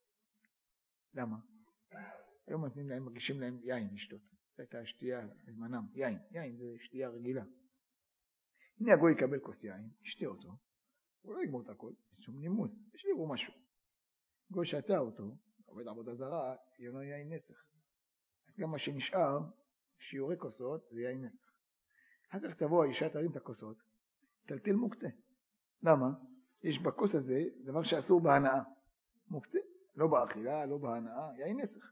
Speaker 1: למה? היום נותנים להם, מגישים להם יין לשתות. זו הייתה שתייה בזמנם, יין זה שתייה רגילה. הנה הגוי יקבל כוס יין, ישתה אותו, הוא לא יגמור את הכל, יש שום נימוס, ישאירו משהו. גוי שתה אותו, עובד עבודה זרה, יהיה לו יין נסך. אז גם מה שנשאר, שיעורי כוסות, זה יין נסך. אחר כך תבוא האישה, תרים את הכוסות, תלתל מוקצה. למה? יש בכוס הזה דבר שאסור בהנאה. מוקצה, לא באכילה, לא בהנאה, יין נסך.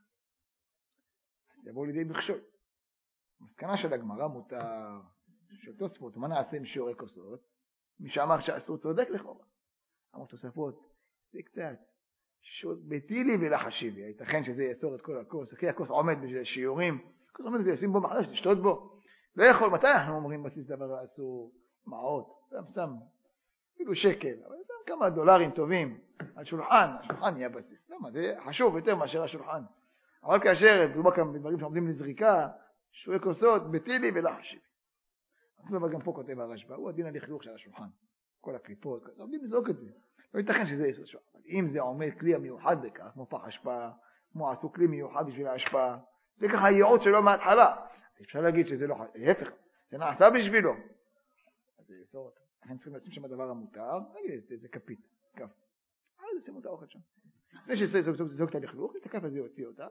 Speaker 1: יבואו לידי מכשול. מסקנה של הגמרא מותר, של תוספות, מה נעשה עם שיעורי כוסות? מי שאמר שאסור צודק לכאורה. אמרו תוספות, זה קצת, ביתי לי ולחשיבי, ייתכן שזה יאסור את כל הכוס, כי הכוס עומד בשיעורים, הכוס עומד וישים בו מחדש, לשתות בו. לא יכול, מתי אנחנו אומרים בסיס דבר אסור? מעות, סתם, אפילו שקל, אבל סתם כמה דולרים טובים על שולחן, השולחן יהיה בסיס. למה? זה חשוב יותר מאשר השולחן. אבל כאשר מדובר כאן בדברים שעומדים לזריקה, שיעורי כוסות, ביתי לי ולחשיבי. אבל גם פה כותב הרשב"א, הוא הדין הלכלוך של השולחן. כל הקליפות, עומדים לזרוק את זה. לא ייתכן שזה יסוד שולחן. אבל אם זה עומד כלי המיוחד בכך, כמו פח השפעה, כמו עשו כלי מיוחד בשביל ההשפעה, זה ככה הייעוד שלו מההתחלה. אפשר להגיד שזה לא, להפך, זה נעשה בשבילו. אז זה יסוד. אנחנו צריכים לשים שם הדבר המותר, נגיד, זה כפית, כף. אז זה מותר אוכל שם. לפני שזוג את הלכלוך, את הכף הזה יוציא אותה,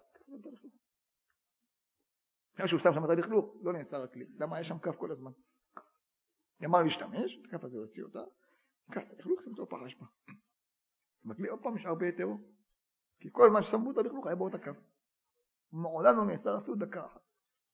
Speaker 1: אחרי שהוא שם שם את הלכלוך, לא נאסר הכלי. למה יש שם כף כל הזמן? גמר להשתמש, את הכף הזה יוציא אותה, קח את הלכלוך, שם אותו פח אשפה. בכלי עוד פעם יש הרבה היתרו. כי כל הזמן ששמו את הלכלוך היה באותה קו. מעולם לא נעצר אפילו דקה אחת.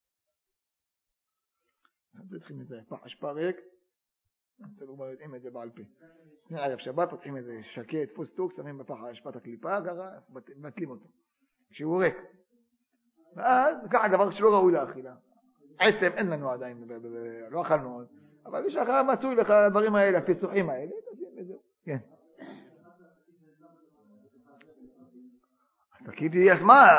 Speaker 1: זה צריכים את זה, פח אשפה ריק. אתם לא יודעים את זה בעל פה. ערב שבת פותחים איזה שקט, דפוס טוק, שמים בפח האשפה את הקליפה, מבטלים אותו. כשהוא ריק. ואז ככה דבר שלא ראוי לאכילה. עצם אין לנו עדיין, לא אכלנו עוד. אבל יש לך מצוי לך הדברים האלה, הפיצוחים האלה, וזהו. כן. השקית היא, אז מה?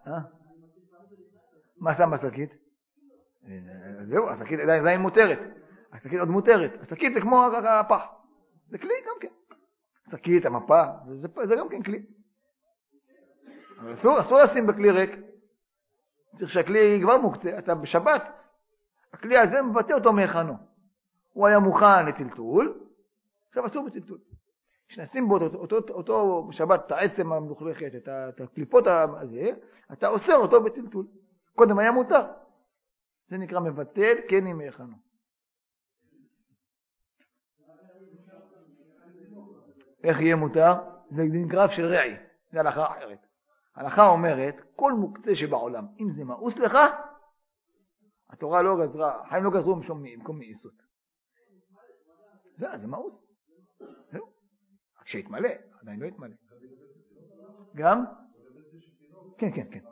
Speaker 1: מה שם בשקית? זהו, השקית עדיין מותרת. השקית עוד מותרת. השקית זה כמו הפח. זה כלי גם כן. השקית, המפה, זה גם כן כלי. אבל אסור לשים בכלי ריק. צריך שהכלי כבר מוקצה. אתה בשבת, הכלי הזה מבטא אותו מהיכנו. הוא היה מוכן לטלטול, עכשיו אסור בטלטול. כשנשים בו אותו בשבת, את העצם המלוכלכת, את הקליפות הזה, אתה אוסר אותו בטלטול. קודם היה מותר. זה נקרא מבטל כן עם מהיכנו. איך יהיה מותר? זה נקרא של רעי. זה הלכה אחרת. ההלכה אומרת, כל מוקצה שבעולם, אם זה מאוס לך, התורה לא גזרה, חיים לא גזרו במקום מאיסות. זה מאוס. זהו. כשהתמלא, עדיין לא התמלא. גם? כן.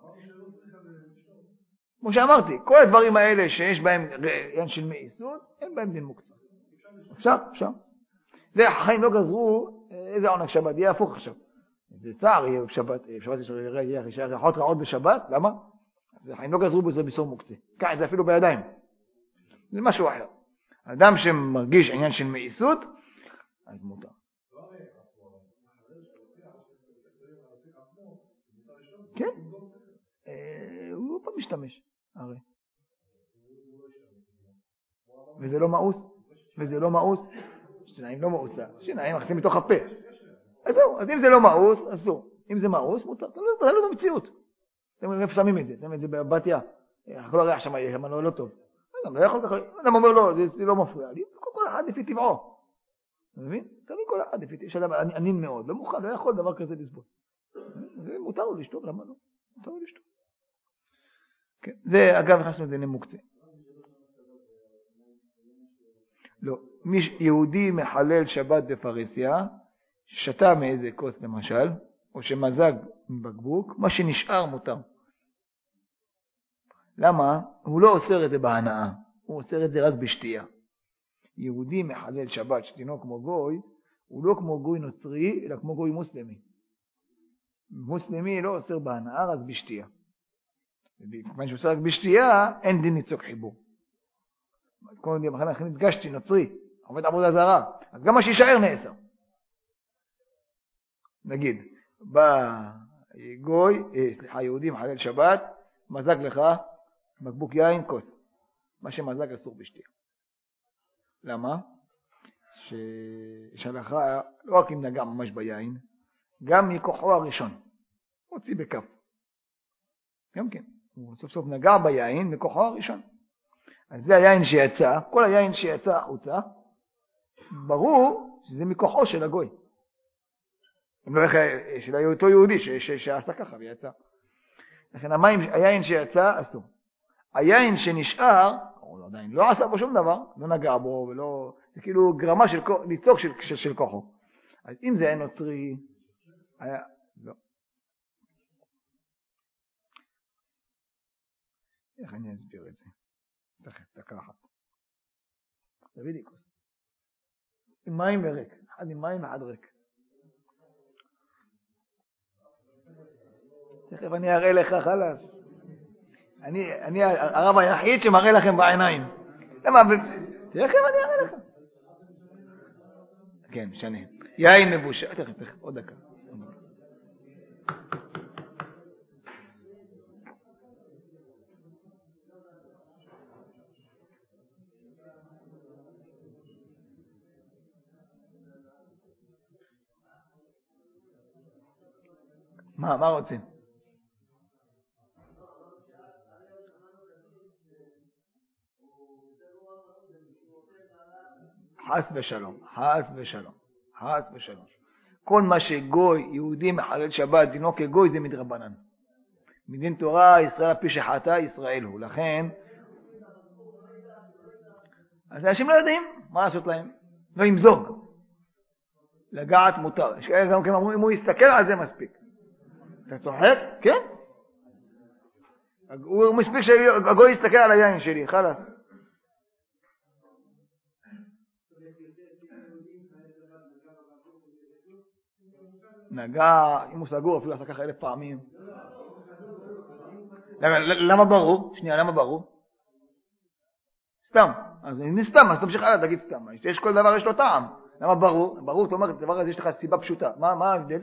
Speaker 1: כמו שאמרתי, כל הדברים האלה שיש בהם עניין של מאיסות, אין בהם דין מוקצה. אפשר. זה חיים לא גזרו, איזה עונג שבת, יהיה הפוך עכשיו. זה צער יהיה בשבת, בשבת יש ריחות רעות בשבת, למה? זה חיים לא גזרו בזה בסור מוקצה. ככה זה אפילו בידיים. זה משהו אחר. אדם שמרגיש עניין של מאיסות, אז מותר. כן, הוא פעם משתמש, הרי. וזה לא מאוס, שיניים לא מאוסה, שיניים מכניסים מתוך הפה. אז זהו, אז אם זה לא מאוס, אסור. אם זה מאוס, מותר. זה לא במציאות. אתם שמים את זה, שמים את זה בבתיה. כל הריח שם יהיה, לא טוב. אדם לא יכול ככה, אדם אומר לא, זה לא מפריע לי. כל אחד לפי טבעו. אתה מבין? תמיד כל אחד לפי טבעו. יש אדם ענין מאוד, לא מוכן, לא יכול דבר כזה לסבול. זה מותר לו לשתות, למה לא? מותר לו לשתות. זה, אגב, נכנסנו לדיני מוקצה. לא, יהודי מחלל שבת בפרהסיה, שתה מאיזה כוס למשל, או שמזג מבקבוק, מה שנשאר מותר. למה? הוא לא אוסר את זה בהנאה, הוא אוסר את זה רק בשתייה. יהודי מחלל שבת שתינו כמו גוי, הוא לא כמו גוי נוצרי, אלא כמו גוי מוסלמי. מוסלמי לא אוסר בהנאה, רק בשתייה. וכיוון שהוא אוסר רק בשתייה, אין דין ניצוק חיבור. כל מיני מחנה אחרי נתגשתי, נוצרי, עובד עבודה זרה, אז גם מה שישאר נאסר. נגיד, בא גוי, יהודי מחלל שבת, מזג לך בקבוק יין, כוס. מה שמזג אסור בשתייה. למה? שהלכה, לא רק אם נגע ממש ביין, גם מכוחו הראשון. הוציא בכף. גם כן. הוא סוף סוף נגע ביין מכוחו הראשון. אז זה היין שיצא, כל היין שיצא החוצה, ברור שזה מכוחו של הגוי. אם לא של אותו יהודי שעשה ככה ויצא. לכן היין שיצא אסור. היין שנשאר, הוא עדיין לא עשה בו שום דבר, לא נגע בו, ולא, זה כאילו גרמה של ניצוק של כוחו. אז אם זה היה נוצרי, היה, לא. איך אני אסביר את זה? דקה אחת. תביא לי כוס. עם מים וריק. אחד עם מים ואחד ריק. תכף אני אראה לך חלאס. אני הרב היחיד שמראה לכם בעיניים. למה? תכף אני אראה לך. כן, שנה. יין מבושל. תכף, עוד דקה. מה רוצים? חס ושלום, חס ושלום. חס ושלום. כל מה שגוי, יהודי מחלל שבת, דינו כגוי, זה מדרבנן. מדין תורה, ישראל הפי שחטא, ישראל הוא. לכן, אז אנשים לא יודעים מה לעשות להם. לא ימזוג. לגעת מותר. יש כאלה גם כן אמרו, אם הוא יסתכל על זה מספיק. אתה צוחק? כן. הוא מספיק שהגוי יסתכל על היין שלי, חלאס. נגע, אם הוא סגור, אפילו עשה ככה 1000 פעמים. למה ברור? שנייה, למה ברור? סתם. אז הנה סתם, אז תמשיך הלאה, תגיד סתם. יש כל דבר, יש לו טעם. למה ברור? ברור, זאת אומרת, הדבר הזה יש לך סיבה פשוטה. מה ההבדל?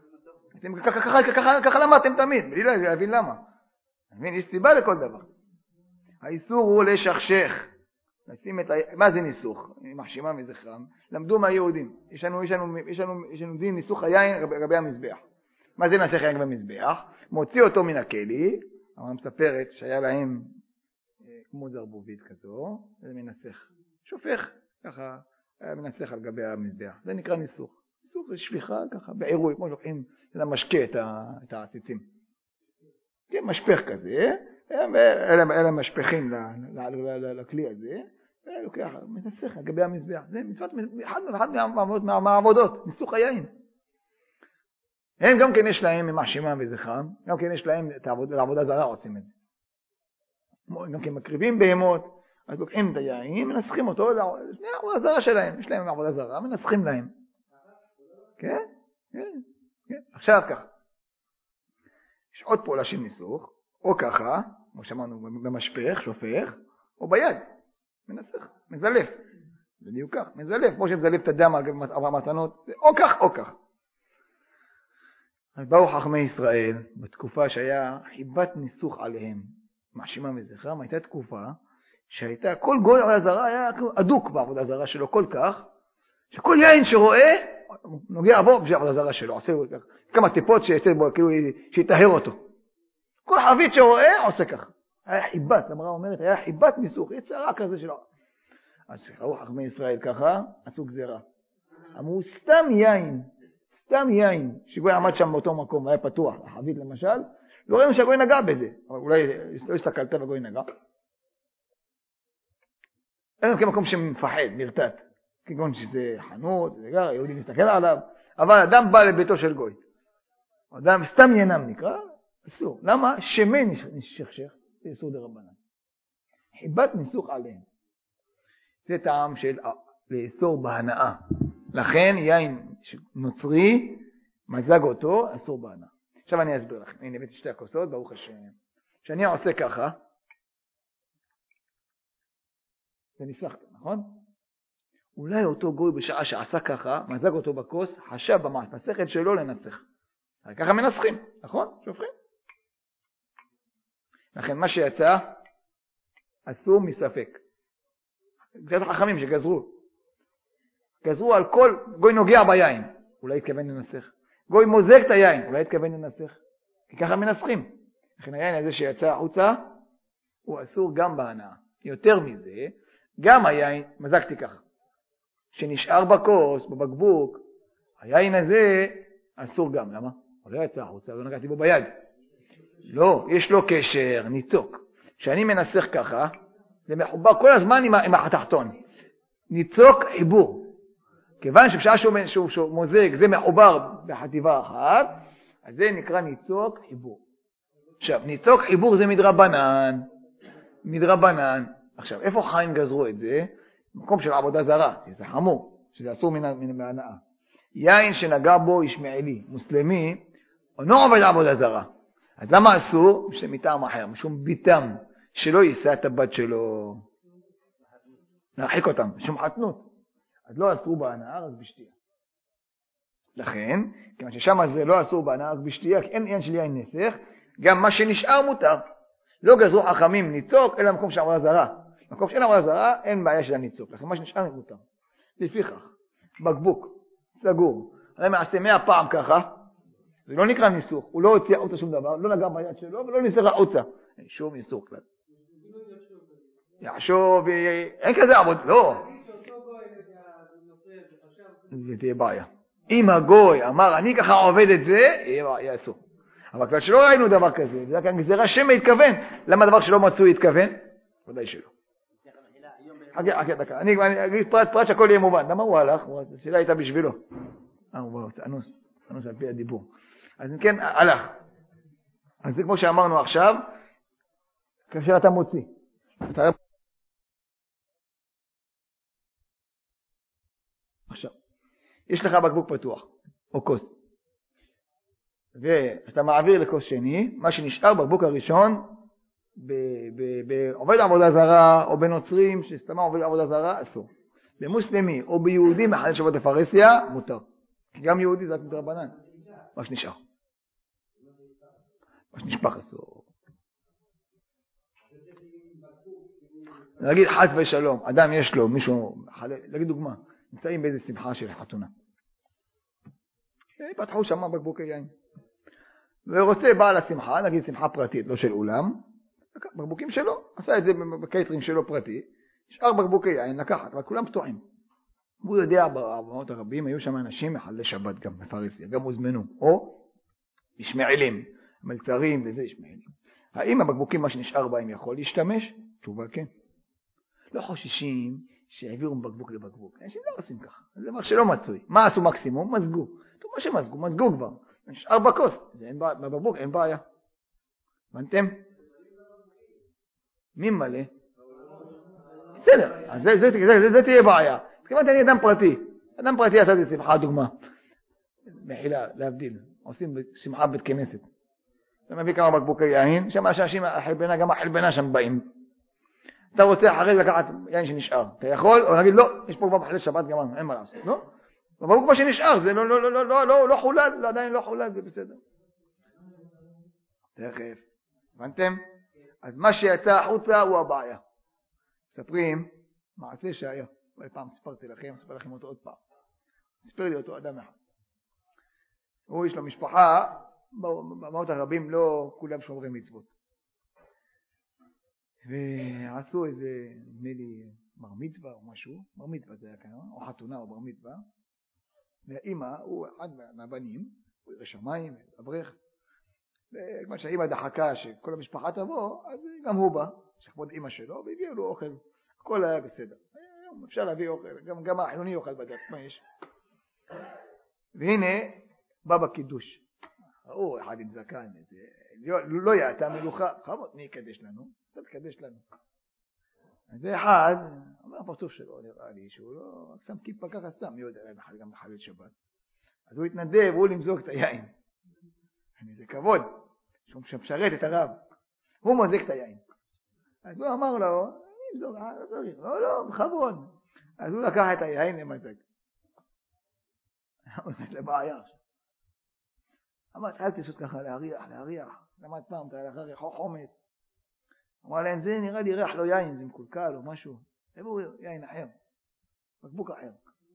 Speaker 1: ככה למדתם תמיד, בלי להבין למה. יש סיבה לכל דבר. האיסור הוא לשכשך. מה זה ניסוך? מחשימה מזכרם. למדו מהיהודים. יש לנו דין ניסוך היין רבי המזבח. מה זה נסך היין במזבח? מוציא אותו מן הכלי, אבל מספרת שהיה להם כמו זרבובית כזו, זה מנסך. שופך, ככה, היה מנסך על גבי המזבח. זה נקרא ניסוך. ניסוך זה שפיכה ככה, בעירוי, כמו שלוקחים למשקה את העציצים. כן, משפך כזה, אלה משפכים לכלי הזה, ולוקח, מנסך על גבי המזבח. זה מצוות אחד מהעבודות, ניסוך היין. הם גם כן יש להם מחשימה וזכרם, גם כן יש להם את העבודה זרה עושים את זה. גם כן מקריבים בהמות, אז לוקחים את היין, מנסחים אותו, לפני העבודה זרה שלהם, יש להם עבודה זרה, מנסחים להם. כן? כן. עכשיו ככה. יש עוד פעולה של ניסוך, או ככה, כמו שאמרנו, במשפך, שופך, או ביד, מנסח, מזלף. בדיוק כך, מזלף, כמו שמזלף את הדם על המתנות, או כך או כך. אז באו חכמי ישראל, בתקופה שהיה חיבת ניסוך עליהם, מאשימה מזכרם, הייתה תקופה שהייתה, כל גוי עבודה זרה היה אדוק בעבודה זרה שלו כל כך, שכל יין שרואה, נוגע בו בשביל עבודה זרה שלו, עושה כמה טיפות שיצא בו, כאילו שיטהר אותו. כל חבית שרואה עושה כך. היה חיבת, המראה אומרת, היה חיבת ניסוך, יצרה כזה שלו. אז ראו חכמי ישראל ככה, עשו גזירה. אמרו, סתם יין, שגוי עמד שם באותו מקום, והיה פתוח, החבית למשל, לא ראינו שהגוי נגע בזה, אבל אולי לא הסתכלת והגוי נגע. אין כמקום שמפחד, נרתת, כגון שזה חנות, זה גר, יהודי מסתכל עליו, אבל אדם בא לביתו של גוי. אדם סתם ינם נקרא, אסור. למה? שמן נשכשך, זה אסור דרבנן. חיבת ניסוך עליהם. זה טעם של לאסור בהנאה. לכן יין נוצרי, מזג אותו, אסור בהנאה. עכשיו אני אסביר לכם. הנה הבאתי 2 כוסות, ברוך השם. כשאני עושה ככה, זה ניסחת, נכון? אולי אותו גוי בשעה שעשה ככה, מזג אותו בכוס, חשב במסכת שלו לנסח. ככה מנסחים, נכון? שופכים. לכן מה שיצא, אסור מספק. קצת חכמים גזרו על כל גוי נוגע ביין, אולי התכוון לנסח. גוי מוזג את היין, אולי התכוון לנסח. כי ככה מנסחים. לכן היין הזה שיצא החוצה, הוא אסור גם בהנאה. יותר מזה, גם היין, מזגתי ככה. שנשאר בכוס, בבקבוק, היין הזה אסור גם. למה? הוא לא יצא החוצה, לא נגעתי בו ביד. לא, יש לו קשר, ניצוק. כשאני מנסח ככה, זה מחובר כל הזמן עם התחתון. ניצוק חיבור. כיוון שבשעה שהוא מוזג, זה מחובר בחטיבה אחת, אז זה נקרא ניצוק חיבור. עכשיו, ניצוק חיבור זה מדרבנן. עכשיו, איפה חיים גזרו את זה? במקום של עבודה זרה, זה חמור, שזה אסור מן ההנאה. יין שנגע בו ישמעאלי, מוסלמי, אינו עובד עבודה זרה. אז למה אסור? משום מטעם אחר, משום ביתם, שלא יישא את הבת שלו. נרחיק אותם, משום חתנות. אז לא אסור בהנאה, אז בשתייה. לכן, כיוון ששם זה לא אסור בהנאה, אז בשתייה, כי אין עניין של יין נסך, גם מה שנשאר מותר. לא גזרו חכמים ניצוק, אלא מקום של עבודה זרה. מקום שאין עבודה זרה, אין בעיה של הניצוק. לכן מה שנשאר מותר. לפיכך, בקבוק, סגור. אני מעשה 100 פעם ככה, זה לא נקרא ניסוך, הוא לא הוציא אותה שום דבר, לא נגע ביד שלו ולא ניסח החוצה. אין שום ניסוך כלל. יחשוב, אין כזה עבוד, לא. זה תהיה בעיה. אם הגוי אמר, אני ככה עובד את זה, יהיה אסור. אבל כבר שלא ראינו דבר כזה, זה כאן גזירה שמא התכוון. למה דבר שלא מצוי התכוון? ודאי שלא. חכה דקה, אני אגיד פרט שהכל יהיה מובן. למה הוא הלך? השאלה הייתה בשבילו. הוא אנוס על פי הדיבור. אז כן, הלך. אז זה כמו שאמרנו עכשיו, כאשר אתה מוציא. עכשיו, יש לך בקבוק פתוח, או כוס. ואתה מעביר לכוס שני, מה שנשאר בקבוק הראשון, בעובד עבודה זרה, או בנוצרים, שסתם עובד עבודה זרה, אסור. במוסלמי, או ביהודי מחלל שבת בפרהסיה, מותר. כי גם יהודי זה רק מדרבנן. מה שנשאר. מה שנשפך אסור. נגיד חס ושלום, אדם יש לו, מישהו, נגיד דוגמה, נמצאים באיזה שמחה של חתונה. פתחו שם בקבוקי יין. ורוצה בעל השמחה, נגיד שמחה פרטית, לא של אולם, בקבוקים שלו, עשה את זה בקייטרינג שלו פרטי, נשאר בקבוקי יין לקחת, אבל כולם פתוחים. הוא יודע, בעבודות הרבים היו שם אנשים מחללי שבת גם בפרהסיה, גם הוזמנו, או ישמעאלים, מלצרים וזה ישמעאלים. האם הבקבוקים מה שנשאר בהם יכול להשתמש? תשובה כן. לא חוששים שהעבירו מבקבוק לבקבוק. אנשים לא עושים ככה. זה דבר שלא מצוי. מה עשו מקסימום? מזגו. טוב, מה שמזגו? מזגו כבר. נשאר בכוס. בבקבוק אין בעיה. הבנתם? מי מלא? בסדר. אז זה תהיה בעיה. כמעט אני אדם פרטי. אדם פרטי עשה את שמחה, דוגמה. מחילה, להבדיל. עושים שמחה בית כנסת. אתה מביא כמה בקבוקי יין, שם אנשים, גם החלבנה שם באים. אתה רוצה אחרי זה לקחת יין שנשאר. אתה יכול, או נגיד לא, יש פה כבר מחלל שבת גם, אין מה לעשות, לא? בבקבוק מה שנשאר, זה לא חולל, עדיין לא חולל, זה בסדר. תכף, הבנתם? אז מה שיצא החוצה הוא הבעיה. מספרים, מעשה שהיה, פעם סיפרתי לכם, אספר לכם אותו עוד פעם. סיפר לי אותו אדם אחד. הוא יש לו משפחה, במאות הרבים לא כולם שומרי מצוות. ועשו איזה, נדמה לי, בר מצווה או משהו, בר מצווה זה היה כאן, או חתונה או בר מצווה, והאמא, הוא אחד מהבנים, הוא ירא שמיים, אברך, וכמו שהאמא דחקה שכל המשפחה תבוא, אז גם הוא בא, שכבוד אמא שלו, והביאו לו אוכל, הכל היה בסדר. אפשר להביא אוכל, גם החילוני אוכל בדץ, מה יש? והנה, בא בקידוש. ראו אחד עם זקן, לא יעתה מלוכה, חמוד, מי יקדש לנו? אתה תקדש לנו. אז זה אחד, אמר הפרצוף שלו, נראה לי שהוא לא, שם כיפה ככה סתם, מי יודע, גם בחלל שבת. אז הוא התנדב, הוא למזוג את היין. זה כבוד, שהוא משרת את הרב. הוא מוזג את היין. אז הוא אמר לו, אני אמזוג, לא, בכבוד. אז הוא לקח את היין למזג. הוא נכנס לבעיה. אמר, התחלתי לעשות ככה, להריח. למד פעם, אתה הלכה ריחו חומץ. אמר להם, זה נראה לי ריח לא יין, זה מקולקל או משהו. תראו יין אחר, בקבוק אחר.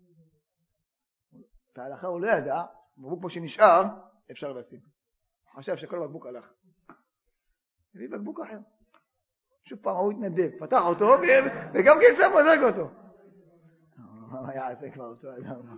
Speaker 1: את ההלכה הוא לא ידע, בקבוק פה שנשאר, אפשר לשים. הוא חשב שכל בקבוק הלך. הביא בקבוק אחר. שוב פעם הוא התנדב, פתח אותו וגם כן שם מוזג אותו. מה היה עשה כבר אותו אדם?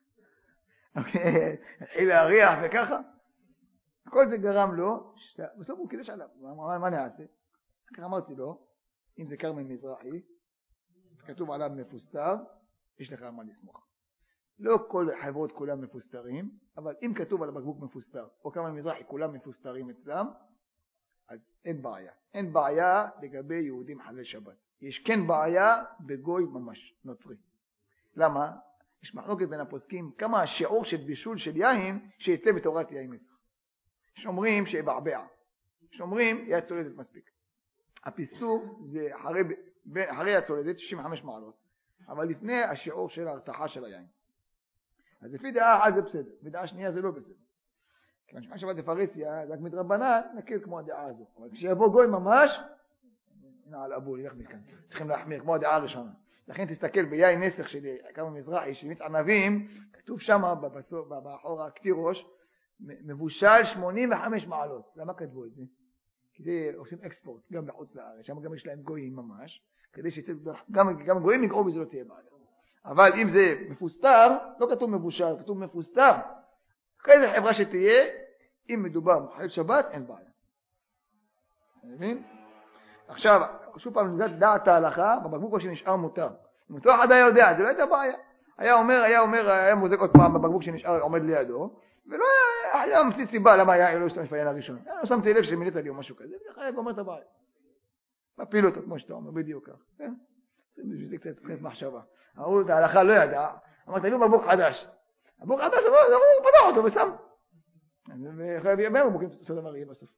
Speaker 1: התחיל להריח וככה. כל זה גרם לו, בסוף הוא קידש עליו. הוא אמר, מה נעשה? כך אמרתי לו, אם זה כרמל מזרחי, כתוב עליו מפוסטר, יש לך מה לסמוך. לא כל חברות כולם מפוסטרים, אבל אם כתוב על הבקבוק מפוסטר, או כרמל מזרחי כולם מפוסטרים אצלם, אז אין בעיה. אין בעיה לגבי יהודים חלל שבת. יש כן בעיה בגוי ממש, נוצרי. למה? יש מחלוקת בין הפוסקים, כמה השיעור של בישול של יין שיצא בתורת יין מסך. יש אומרים שיבעבע. יש אומרים יד צולדת מספיק. הפיסטור זה אחרי הצולדת 65 מעלות, אבל לפני השיעור של ההרתחה של היין. אז לפי דעה אחת זה בסדר, ודעה שנייה זה לא בסדר. כיוון שמה שבת בפרהסיה, זה רק מדרבנן, נקל כמו הדעה הזו. אבל כשיבוא גוי ממש, הנה על אבו, ילך מכאן. צריכים להחמיר, כמו הדעה הראשונה. לכן תסתכל ביין נסך של כרמל מזרחי, של מיץ ענבים, כתוב שם באחור הקטירוש, מבושל 85 מעלות. למה כתבו את זה? כי זה עושים אקספורט, גם לחוץ לארץ, שם גם יש להם גויים ממש, כדי שגם גויים יגעו בזה לא תהיה בעיה. אבל אם זה מפוסטר, לא כתוב מבושל, כתוב מפוסטר. אחרי זה חברה שתהיה, אם מדובר בחלל שבת, אין בעיה. אתה מבין? עכשיו, שוב פעם, דעת ההלכה, בבקבוק שנשאר מותר. אם אותו אחד היה יודע, זה לא הייתה בעיה. היה מוזק עוד פעם בבקבוק שנשאר עומד לידו, ולא היה ממציא סיבה למה היה לא השתמש בעניין הראשון. לא שמתי לב שמילאת לי או משהו כזה, וכך היה גומר את הבעיה. מפיל אותו, כמו שאתה אומר, בדיוק כך. כן? זה קצת מחשבה. אמרו, את ההלכה לא ידע, אמרת, תביאו בבוק חדש. הבוק חדש, הוא פתח אותו וסם. וחייב יאמר, הוא בוקים אותו דבר יהיה בסוף.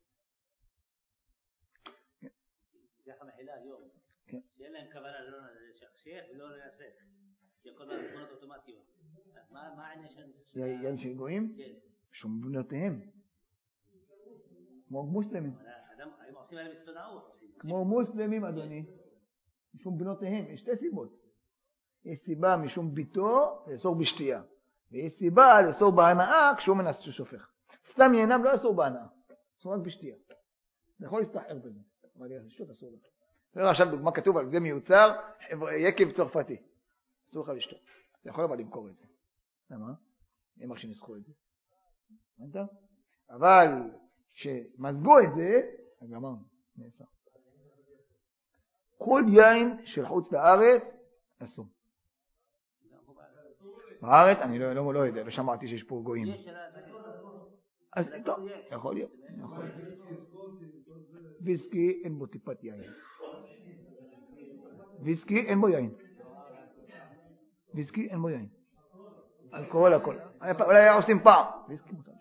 Speaker 2: זה המחילה היום, שאין להם כוונה לא לשכשך ולא לנסך, שכל דבר מכונות אוטומטיות. אז מה העניין של...
Speaker 1: יין של גויים? כן. שום בנותיהם. כמו מוסלמים.
Speaker 2: הם עושים עליהם הסתונאות.
Speaker 1: כמו מוסלמים, אדוני. משום בנותיהם. יש שתי סיבות. יש סיבה משום ביתו לאסור בשתייה. ויש סיבה לאסור בהנאה כשהוא מנסה ששופך. סתם ינם לא אסור בהנאה. אסור רק בשתייה. זה יכול להסתחר בזה. אבל לשתות אסור לך. תראה עכשיו דוגמה כתוב על זה מיוצר יקב צרפתי. אסור לך לשתות. אתה יכול אבל למכור את זה. למה? הם רק שנסחו את זה. הבנת? אבל כשמזגו את זה, אז אמרנו, נעשה. כל יין של חוץ לארץ אסור. בארץ אני לא יודע, לא שמעתי שיש פה גויים. אז טוב, יכול להיות. ויסקי אין בו טיפת יין. ויסקי אין בו יין. ויסקי אין בו יין. אלכוהול הכל. אולי היה עושים פעם. ויסקי מותר.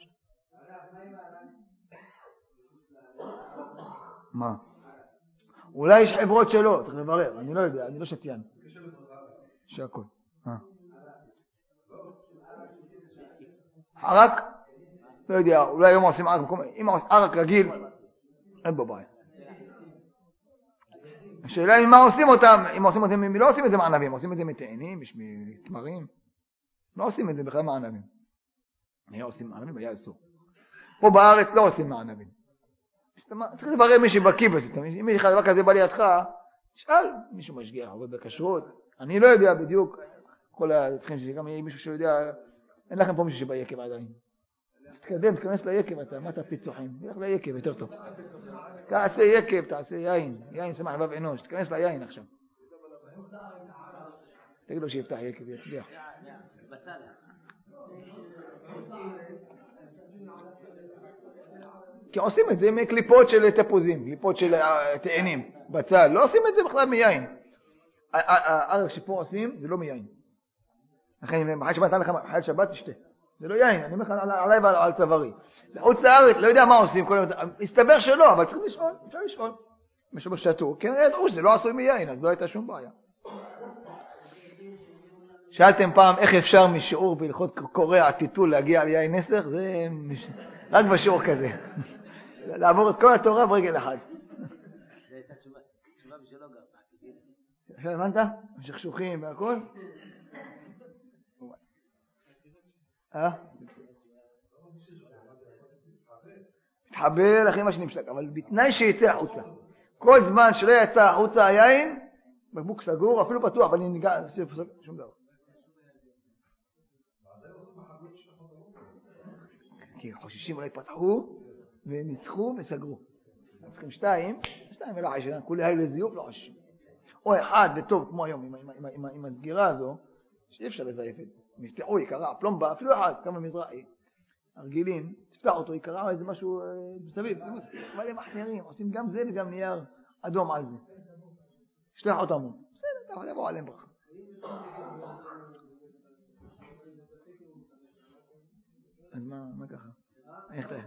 Speaker 1: מה? אולי יש חברות שלו, צריך לברר, אני לא יודע, אני לא שתיין. שהכל. ערק? לא יודע, אולי היום עושים ערק, אם ערק רגיל, אין בו בעיה. השאלה היא מה עושים אותם, אם עושים אותם, הם לא עושים את זה מענבים, עושים את זה מתאנים, מתמרים. לא עושים את זה בכלל מענבים. היה עושים מענבים, היה אסור. פה בארץ לא עושים מענבים. צריך לברר מי שבקיא בזה. אם מישהו דבר כזה בא לידך, תשאל, מישהו משגיח, עובד בכשרות. אני לא יודע בדיוק, כל התחילים שלי, גם יהיה מישהו שיודע, אין לכם פה מישהו שביקב עדיין. תתקדם, תכנס ליקב, אתה, מה אתה פיצוחים? תלך ליקב, יותר טוב. תעשה יקב, תעשה יין, יין שמח לבב אנוש, תכנס ליין עכשיו. תגיד לו שיפתח יקב, יצליח. כי עושים את זה מקליפות של תפוזים, קליפות של תאנים, בצל, לא עושים את זה בכלל מיין. הערק שפה עושים, זה לא מיין. לכן, בחייל שבת, בחייל שבת תשתה. זה לא יין, אני אומר לך עליי ועל צווארי. בחוץ לארץ, לא יודע מה עושים, הסתבר שלא, אבל צריך לשאול, אפשר לשאול. משהו בשתו, כן, ידעו שזה לא עשוי מיין, אז לא הייתה שום בעיה. שאלתם פעם איך אפשר משיעור בהלכות קורע טיטול להגיע על יין נסך? זה רק בשיעור כזה. לעבור את כל התורה ברגל אחד.
Speaker 2: זה הייתה תשובה בשלו גם.
Speaker 1: עכשיו הבנת? שכשוכים והכל? מתחבר לכם מה שנפסק, אבל בתנאי שיצא החוצה. כל זמן שלא יצא החוצה היין, בקבוק סגור, אפילו פתוח, אבל אני ניגע, שום דבר. כי חוששים אולי פתחו וניצחו וסגרו. צריכים שתיים ולא חשבים, כולי היו לזיוף, לא חוששים. או אחד וטוב, כמו היום, עם הסגירה הזו, שאי אפשר לזייף את זה. מפתחו יקרה, פלומבה, אפילו אחד, כמה מזרחי. הרגילים, תפתח אותו יקרה, איזה משהו מסביב, זה מספיק. אבל הם אחרים, עושים גם זה וגם נייר אדום על זה. שלח אותם. בסדר, אתה יכול לבוא עליהם ברכה. אז מה ככה? איך אתה?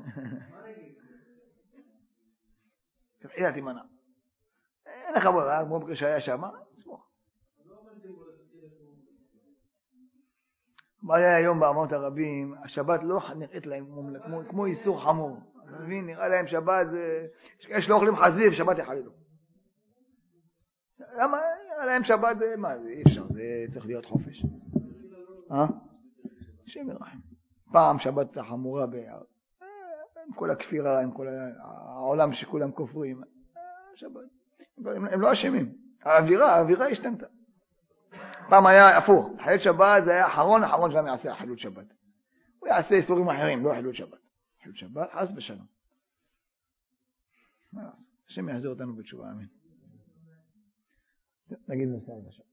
Speaker 1: תחילה תימנע. אין לך ברירה, כמו בקר שהיה שם, תסמוך. מה היה היום באמות הרבים, השבת לא נראית להם כמו איסור חמור. אתה מבין? נראה להם שבת, יש לא אוכלים חזיר, שבת יחללו. למה? נראה להם שבת, מה זה? אי אפשר, זה צריך להיות חופש. שם ירחם. פעם שבת החמורה עם כל הכפירה, עם כל העולם שכולם כופרים. שבת. הם לא אשמים. האווירה השתנתה. פעם היה הפוך, חילול שבת זה היה האחרון שלהם יעשה חילול שבת. הוא יעשה איסורים אחרים, לא חילול שבת. חילול שבת, חס ושלום. השם יעזור אותנו בתשובה, אמן. נגיד נוסע בשבת.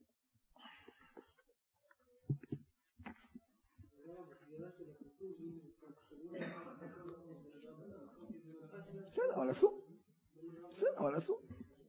Speaker 1: בסדר, אבל עשו. בסדר, אבל עשו.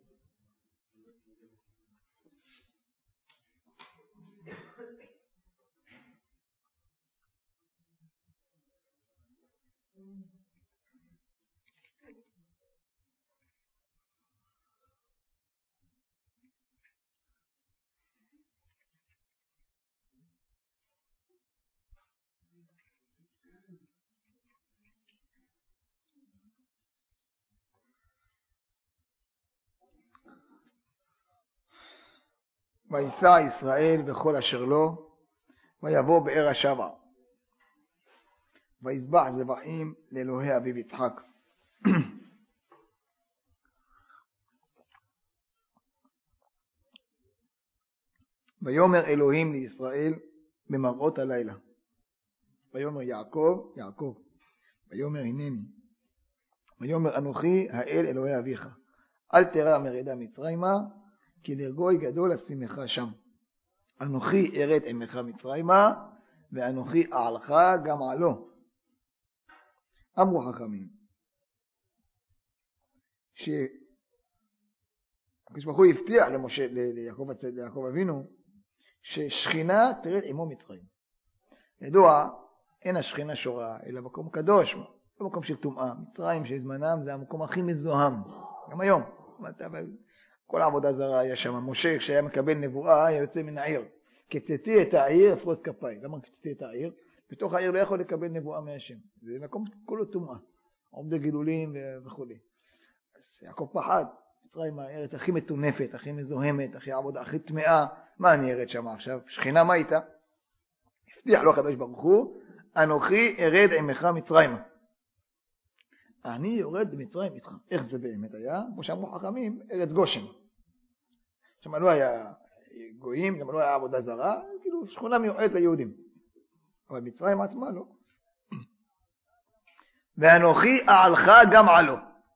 Speaker 1: ויסע ישראל וכל אשר לו, ויבוא באר השבע, ויזבח זבחים לאלוהי אביו יצחק. ויאמר אלוהים לישראל במראות הלילה, ויאמר יעקב, יעקב, ויאמר הנני, ויאמר אנוכי האל אלוהי אביך, אל תרע מרדה מצרימה, כי לגוי גדול אשימך שם. אנוכי ארד עמך מצרימה, ואנוכי אעלך גם עלו. אמרו חכמים, כשברוך הוא הבטיח ליעקב אבינו, ששכינה תרד עמו מצרים. ידוע, אין השכינה שורה, אלא מקום קדוש, לא מקום של טומאה. מצרים של זמנם זה המקום הכי מזוהם, גם היום. כל העבודה זרה היה שם. משה, כשהיה מקבל נבואה, היה יוצא מן העיר. קצתי את העיר, אפרוס כפיים. למה קצתי את העיר? בתוך העיר לא יכול לקבל נבואה מהשם. זה מקום כולו טומאה. עומדי גילולים וכו'. אז יעקב פחד. מצרים הארץ הכי מטונפת, הכי מזוהמת, הכי עבודה, הכי טמאה. מה אני ארד שם עכשיו? שכינה מה איתה? הבטיח לו הקדוש ברוך הוא, אנוכי ארד עמך מצרימה. אני יורד במצרים איתך. איך זה באמת היה? כמו שאמרו חכמים, ארץ גושן. שם לא היה גויים, גם לא היה עבודה זרה, כאילו שכונה מיועדת ליהודים. אבל מצרים עצמה לא. ואנוכי אעלך גם עלו.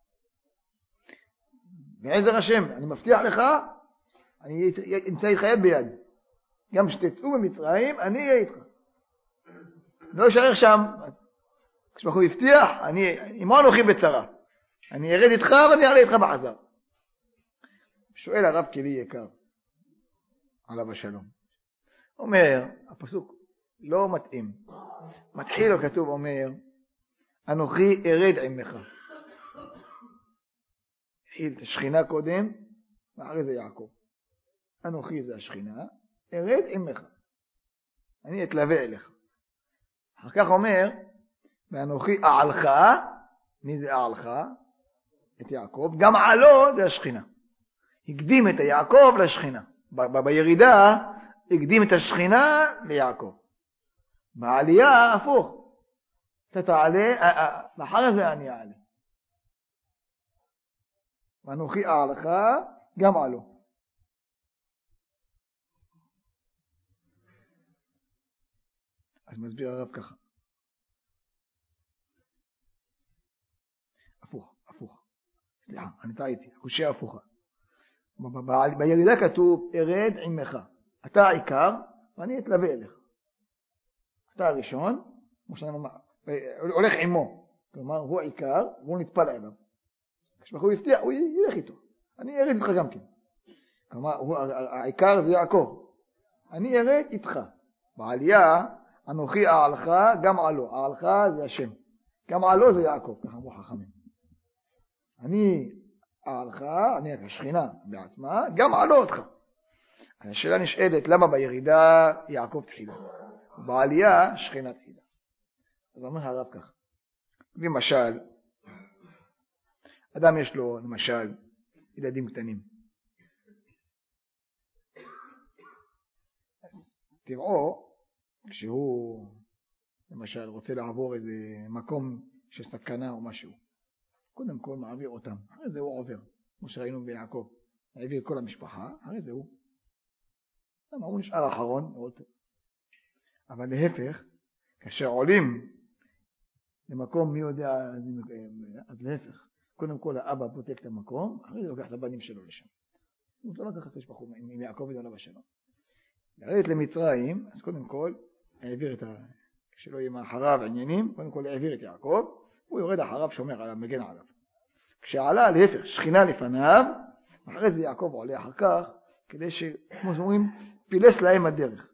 Speaker 1: בעזר השם, אני מבטיח לך, אני אמצא איתך יד ביד. גם שתצאו במצרים, אני אהיה איתך. לא אשאר שם. כשברוך הוא הבטיח, עמו אנוכי בצרה. אני ארד איתך ואני אעלה איתך בחזר. שואל הרב כלי יקר, עליו השלום. אומר, הפסוק לא מתאים. מתחיל לו כתוב, אומר, אנוכי ארד עמך. התחיל את השכינה קודם, ואחרי זה יעקב. אנוכי זה השכינה, ארד עמך. אני אתלווה אליך. אחר כך אומר, ואנוכי אעלך, מי זה אעלך? את יעקב, גם עלו זה השכינה. הקדים את יעקב לשכינה. בירידה הקדים את השכינה ליעקב. בעלייה הפוך. אתה תעלה, לאחר זה אני אעלה. ואנוכי אעלך, גם עלו. אז מסביר הרב ככה. הפוך. סליחה, אני טעיתי. הקושיה הפוכה. בירידה כתוב, ארד עמך. אתה העיקר, ואני אתלווה אליך. אתה הראשון, הולך עמו. כלומר, הוא העיקר, והוא נטפל אליו. כשברוך הוא יפתיע, הוא ילך איתו. אני ארד איתך גם כן. כלומר, העיקר זה יעקב. אני ארד איתך. בעלייה, אנוכי אעלך, גם עלו. אעלך זה השם. גם עלו זה יעקב, ככה אמרו חכמים. אני אעלך, אני השכינה בעצמה, גם עלו אותך. השאלה נשאלת, למה בירידה יעקב תחילה? בעלייה שכינה תחילה. אז אומר הרב ככה. למשל, אדם יש לו, למשל, ילדים קטנים. תראו, כשהוא, למשל, רוצה לעבור איזה מקום של סכנה או משהו, קודם כל מעביר אותם, אחרי זה הוא עובר, כמו שראינו ביעקב, העביר כל המשפחה, אחרי זה הוא. למה הוא נשאר האחרון? אבל להפך, כאשר עולים למקום מי יודע, אז להפך, קודם כל האבא בודק את המקום, אחרי זה לוקח את הבנים שלו לשם. הוא לא לקח את בחור עם יעקב ודון אבא שלו. לרדת למצרים, אז קודם כל העביר את כשלא יהיה מאחריו עניינים, קודם כל העביר את יעקב, הוא יורד אחריו, שומר עליו, מגן עליו. כשעלה להפך, שכינה לפניו, אחרי זה יעקב עולה אחר כך, כדי שכמו שאומרים, פילס להם הדרך.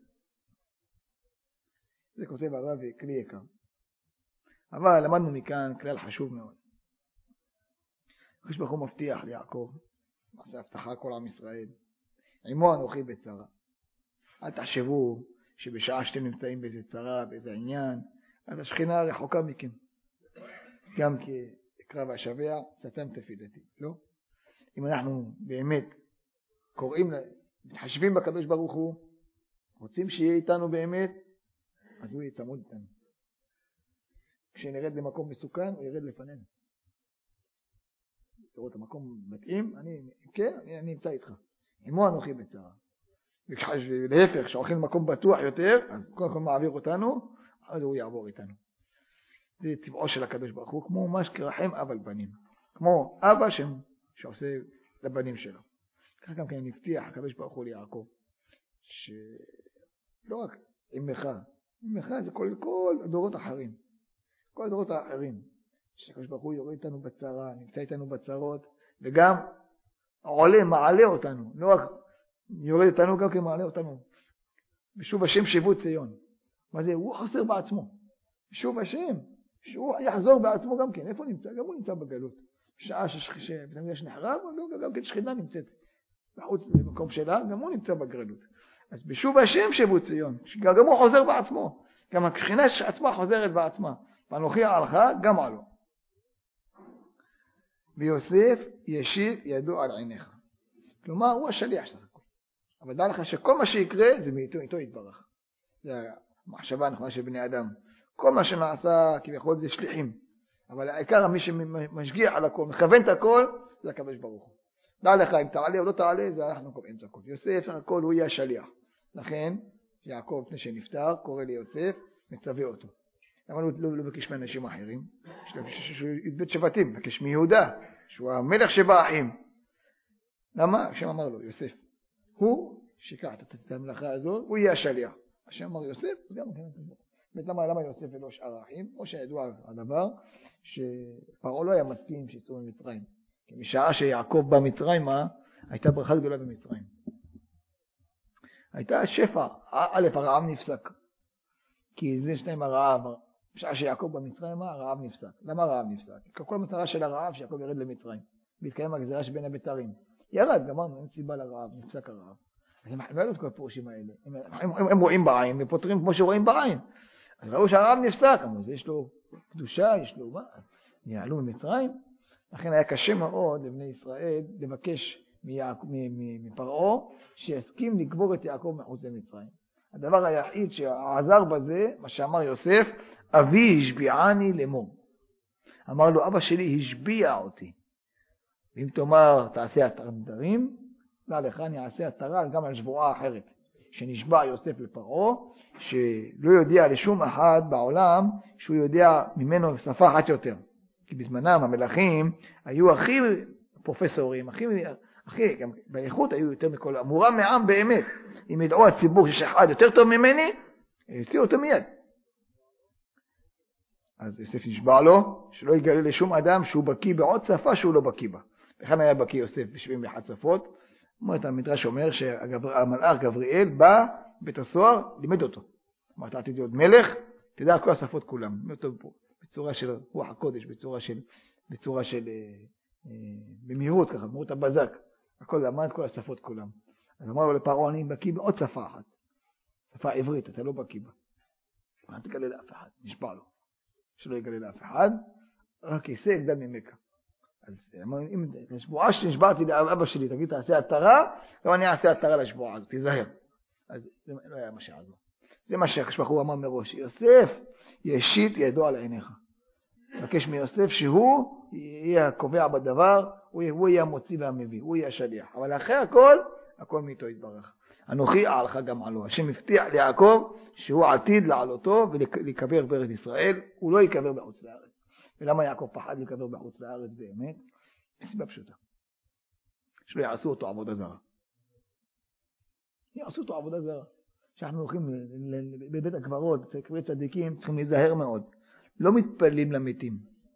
Speaker 1: זה כותב הרב כלי יקר. אבל למדנו מכאן כלל חשוב מאוד. הקדוש ברוך הוא מבטיח ליעקב, עושה הבטחה כל עם ישראל, עמו אנוכי בצרה. אל תחשבו שבשעה שאתם נמצאים באיזה צרה, באיזה עניין, אז השכינה רחוקה מכם. גם כקרב השבע, סתם תפילתי. לא? אם אנחנו באמת קוראים, מתחשבים בקדוש ברוך הוא, רוצים שיהיה איתנו באמת, אז הוא יתעמוד איתנו. כשנרד למקום מסוכן, הוא ירד לפנינו. תראו את המקום מתאים, אני נמצא איתך. עמו אנוכי בצרה. ולהפך, כשהולכים למקום בטוח יותר, אז קודם כל מעביר אותנו, אז הוא יעבור איתנו. זה טבעו של הקדוש ברוך הוא, כמו ממש כרחם אב על בנים. כמו אבא שעושה לבנים שלו. כך גם כן נפתיח הקדוש ברוך הוא ליעקב, שלא רק עמך זה כל הדורות האחרים. כל הדורות האחרים. שהקדוש ברוך הוא יורד איתנו בצרה, נמצא איתנו בצרות, וגם עולה, מעלה אותנו. לא רק יורד איתנו, גם כן מעלה אותנו. ושוב השם שבו ציון. מה זה? הוא חסר בעצמו. שוב השם, שהוא יחזור בעצמו גם כן. איפה נמצא? גם הוא נמצא בגלות. בשעה שבתמידש נחרב, גם כן שכינה נמצאת בחוץ למקום שלה, גם הוא נמצא בגלות. אז בשוב השם שבו ציון, גם הוא חוזר בעצמו. גם השכינה עצמה חוזרת בעצמה. ואנוכי עלך גם עלו. ויוסף ישיב ידו על עיניך. כלומר, הוא השליח סך הכל. אבל דע לך שכל מה שיקרה זה מאיתו יתברך. זה המחשבה הנכונה של בני אדם. כל מה שנעשה כביכול זה שליחים. אבל העיקר מי שמשגיח על הכל, מכוון את הכל, זה הקדוש ברוך הוא. דע לך אם תעלה או לא תעלה, זה אנחנו קובעים את הכל. יוסף סך הכל הוא יהיה השליח. לכן, יעקב לפני שנפטר, קורא ליוסף, מצווה אותו. למה לא בקש מאנשים אחרים? שהוא יתבית שבטים, בקש מיהודה, שהוא המלך שבא אחים. למה? השם אמר לו, יוסף. הוא שיקח את המלאכה הזו, הוא יהיה השליח. השם אמר יוסף, גם למה יוסף ולא שאר האחים? או שידוע הדבר, שפרעה לא היה מסכים שיצאו ממצרים. כי משעה שיעקב בא מצרימה, הייתה ברכה גדולה במצרים. הייתה שפע, א' הרעב נפסק. כי זה שניים הרעב, בשעה שיעקב במצרימה, הרעב נפסק. למה הרעב נפסק? כי כל המטרה של הרעב שיעקב ירד למצרים. והתקיים הגזירה שבין הבתרים. ירד, גמרנו, אין סיבה לרעב, נפסק הרעב. אז הם לא יודעים את כל הפורשים האלה. הם רואים בעין, ופותרים כמו שרואים בעין. אז ראו שהרעב נפסק, אמרו, זה יש לו קדושה, יש לו מה? יעלו ממצרים. לכן היה קשה מאוד לבני ישראל לבקש מפרעה שיסכים לקבור את יעקב מחוץ למצרים. הדבר היחיד שעזר בזה, מה שאמר יוסף, אבי השביעני לאמור. אמר לו, אבא שלי השביע אותי. ואם תאמר, תעשה התרת נדרים, דע לך, אני אעשה התרה גם על שבועה אחרת. שנשבע יוסף לפרעה, שלא יודע לשום אחד בעולם, שהוא יודע ממנו שפה אחת יותר. כי בזמנם המלכים היו הכי פרופסורים, הכי גם באיכות היו יותר מכל, אמורם מעם באמת. אם ידעו הציבור שיש אחד יותר טוב ממני, יוציאו אותו מיד. אז יוסף נשבע לו, שלא יגלה לשום אדם שהוא בקיא בעוד שפה שהוא לא בקיא בה. לכן היה בקיא יוסף ב71 שפות. אומרת, המדרש אומר שהמלאך גבריאל בא בית הסוהר, לימד אותו. אמרת, עתיד להיות מלך, תדע כל השפות כולם. לימד אותו פה, בצורה של רוח הקודש, בצורה של במהירות ככה, במהירות הבזק. הכל למד כל השפות כולם. אז אמר לו לפרעה, אני בקיא בעוד שפה אחת. שפה עברית, אתה לא בקיא בה. אל תגלה לאף אחד, נשבע לו. שלא יגלה לאף אחד, רק יעשה יגדל ממך. אז אם לשבועה שנשבעתי לאבא שלי, תגיד, תעשה התרה, לא אני אעשה התרה לשבועה הזאת, תיזהר. אז זה לא היה מה שעזור. זה מה שהקדוש אמר מראש, יוסף ישית ידו על עיניך. מבקש מיוסף שהוא יהיה הקובע בדבר, הוא יהיה המוציא והמביא, הוא יהיה השליח. אבל אחרי הכל מאיתו יתברך. אנוכי אעלך גמלו. השם הבטיח ליעקב שהוא עתיד לעלותו ולהיקבר בארץ ישראל, הוא לא ייקבר בחוץ לארץ. ולמה יעקב פחד להיקבר בחוץ לארץ באמת? מסיבה פשוטה. שלא יעשו אותו עבודה זרה. יעשו אותו עבודה זרה. כשאנחנו הולכים בבית הקברות, קברי צדיקים, צריכים להיזהר מאוד. לא מתפללים למתים.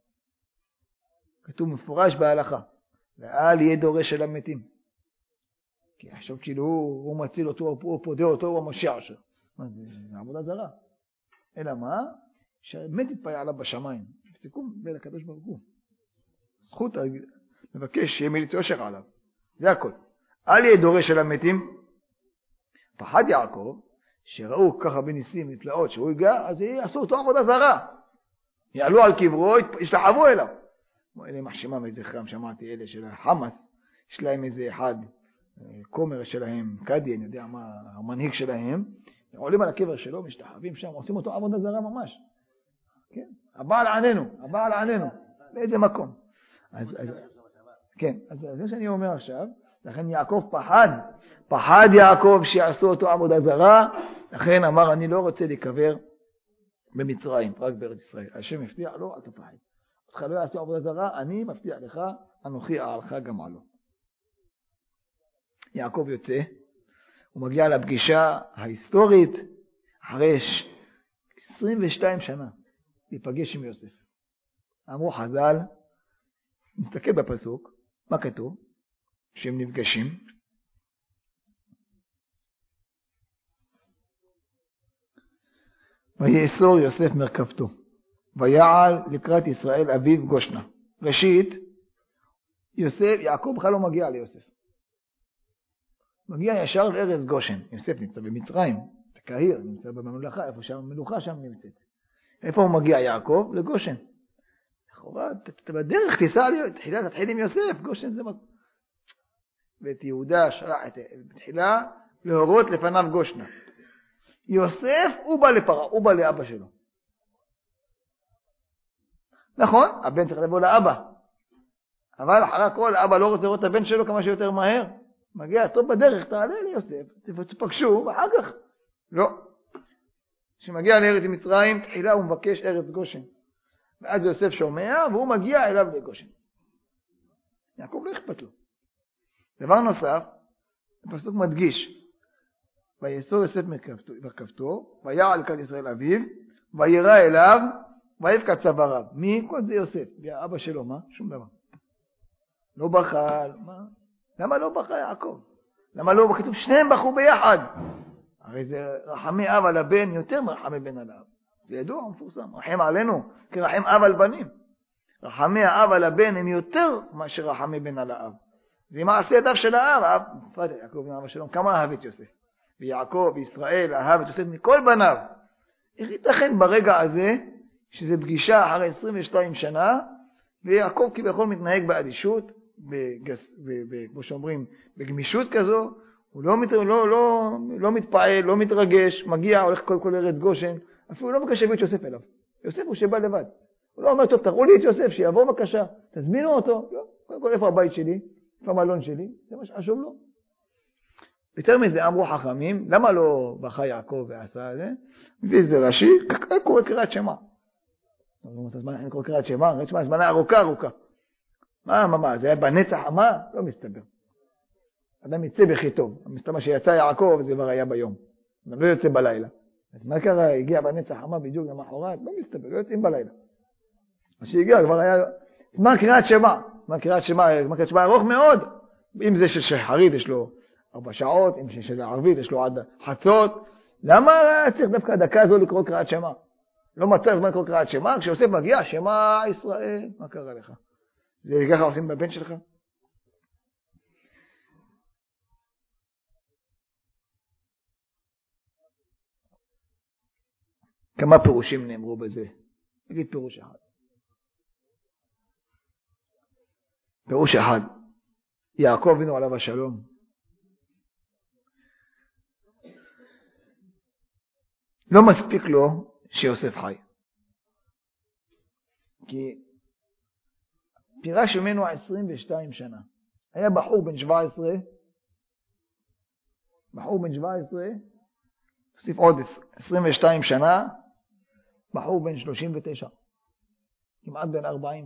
Speaker 1: כתוב מפורש בהלכה. ואל יהיה דורש של המתים. כי עכשיו כאילו הוא מציל אותו, הוא פודה אותו, הוא המשיח שלו. זה עבודה זרה. אלא מה? שהמת יתפלל עליו בשמיים. בסיכום בין הקדוש ברוך הוא. זכות מבקש שיהיה מליץ יושר עליו. זה הכל. אל יהיה דורש של המתים. פחד יעקב, שראו ככה בניסים נפלאות שהוא יגע, אז יעשו אותו עבודה זרה. יעלו על קברו, ישתחוו אליו. אלה מחשימה מזכרם, שמעתי אלה של החמאס, יש להם איזה אחד, כומר שלהם, קדי, אני יודע מה, המנהיג שלהם, עולים על הקבר שלו, משתחווים שם, עושים אותו עבודה זרה ממש. כן? הבעל עננו, באיזה מקום. כן, אז זה שאני אומר עכשיו, לכן יעקב פחד יעקב שיעשו אותו עבודה זרה, לכן אמר אני לא רוצה להיקבר במצרים, רק בארץ ישראל. השם מבטיח לו, אל תפחד. אותך לא יעשו עבודה זרה, אני מבטיח לך, אנוכי אעלך גמלו. יעקב יוצא, הוא מגיע לפגישה ההיסטורית, אחרי 22 שנה, להיפגש עם יוסף. אמרו חז"ל, נסתכל בפסוק, מה כתוב? שהם נפגשים. ויאסור יוסף מרכבתו, ויעל לקראת ישראל אביו גושנה. ראשית, יעקב בכלל לא מגיע ליוסף. מגיע ישר לארץ גושן. יוסף נמצא במצרים, בקהיר, נמצא בממלכה, איפה שהמלוכה שם נמצאת. איפה הוא מגיע יעקב? לגושן. לכאורה, בדרך תתחיל עם יוסף, גושן זה מקום. ואת יהודה שלח בתחילה להורות לפניו גושנה. יוסף הוא בא לפרעה, הוא בא לאבא שלו. נכון, הבן צריך לבוא לאבא. אבל אחרי הכל, האבא לא רוצה לראות את הבן שלו כמה שיותר מהר. מגיע, טוב בדרך, תעלה ליוסף, תפגשו, ואחר כך. לא. כשמגיע לארץ מצרים, תחילה הוא מבקש ארץ גושן. ואז יוסף שומע, והוא מגיע אליו לגושן. יעקב לא אכפת לו. דבר נוסף, הפסוק מדגיש, ויאסור יוסף מרכבתו, ויעל לקראת ישראל אביו, וירא אליו, ויבקע צוואריו. מי? כל זה יוסף. אבא שלו, מה? שום דבר. לא בכה, מה? למה לא בכה יעקב? למה לא? כתוב שניהם בכו ביחד. הרי זה רחמי אב על הבן יותר מרחמי בן על האב. זה ידוע, מפורסם. רחם עלינו, כי רחם אב על בנים. רחמי האב על הבן הם יותר מאשר רחמי בן על האב. זה מעשה ידיו של האב. בפרט יעקב בן אבא שלום, כמה אהב את יוסף. ויעקב, ישראל, אהב את יוסף מכל בניו. איך ייתכן ברגע הזה, שזה פגישה אחרי 22 שנה, ויעקב כביכול מתנהג באדישות, כמו שאומרים, בגמישות כזו, הוא לא מתפעל, לא מתרגש, מגיע, הולך כל ארץ גושן, אפילו לא מבקש להביא את יוסף אליו. יוסף הוא שבא לבד. הוא לא אומר, טוב, תראו לי את יוסף, שיעבור בבקשה, תזמינו אותו. לא, קודם כל, איפה הבית שלי? איפה המלון שלי? זה מה שחשוב לו. יותר מזה, אמרו חכמים, למה לא בכה יעקב ועשה זה? וזה רש"י, קורא קריאת שמע. אני קורא קריאת שמע, זמנה ארוכה. מה, זה היה בנצח, מה? לא מסתבר. אדם יצא בכי טוב. מסתבר שיצא יעקב, זה כבר היה ביום. אדם לא יוצא בלילה. אז מה קרה? הגיע בנצח, מה בדיוק למחרת? לא מסתבר, לא יוצאים בלילה. אז שהגיע, כבר היה... זמן קריאת שמע ארוך מאוד. אם זה של שחרית, יש לו 4 שעות, אם של הערבית, יש לו עד חצות. למה צריך דווקא דקה הזו לקרוא קריאת שמע? לא מצא זמן לקרוא קריאת שמע, כשיוסף מגיע, שמע ישראל, מה קרה לך? זה ככה עושים בבן שלך? כמה פירושים נאמרו בזה? נגיד פירוש אחד. פירוש אחד. יעקב אבינו עליו השלום. לא מספיק לו שיוסף חי. כי פירש ממנו 22 שנה. היה בחור בן 17, בחור בן 17, תוסיף עוד 22 שנה, בחור בן 39, כמעט בן 40.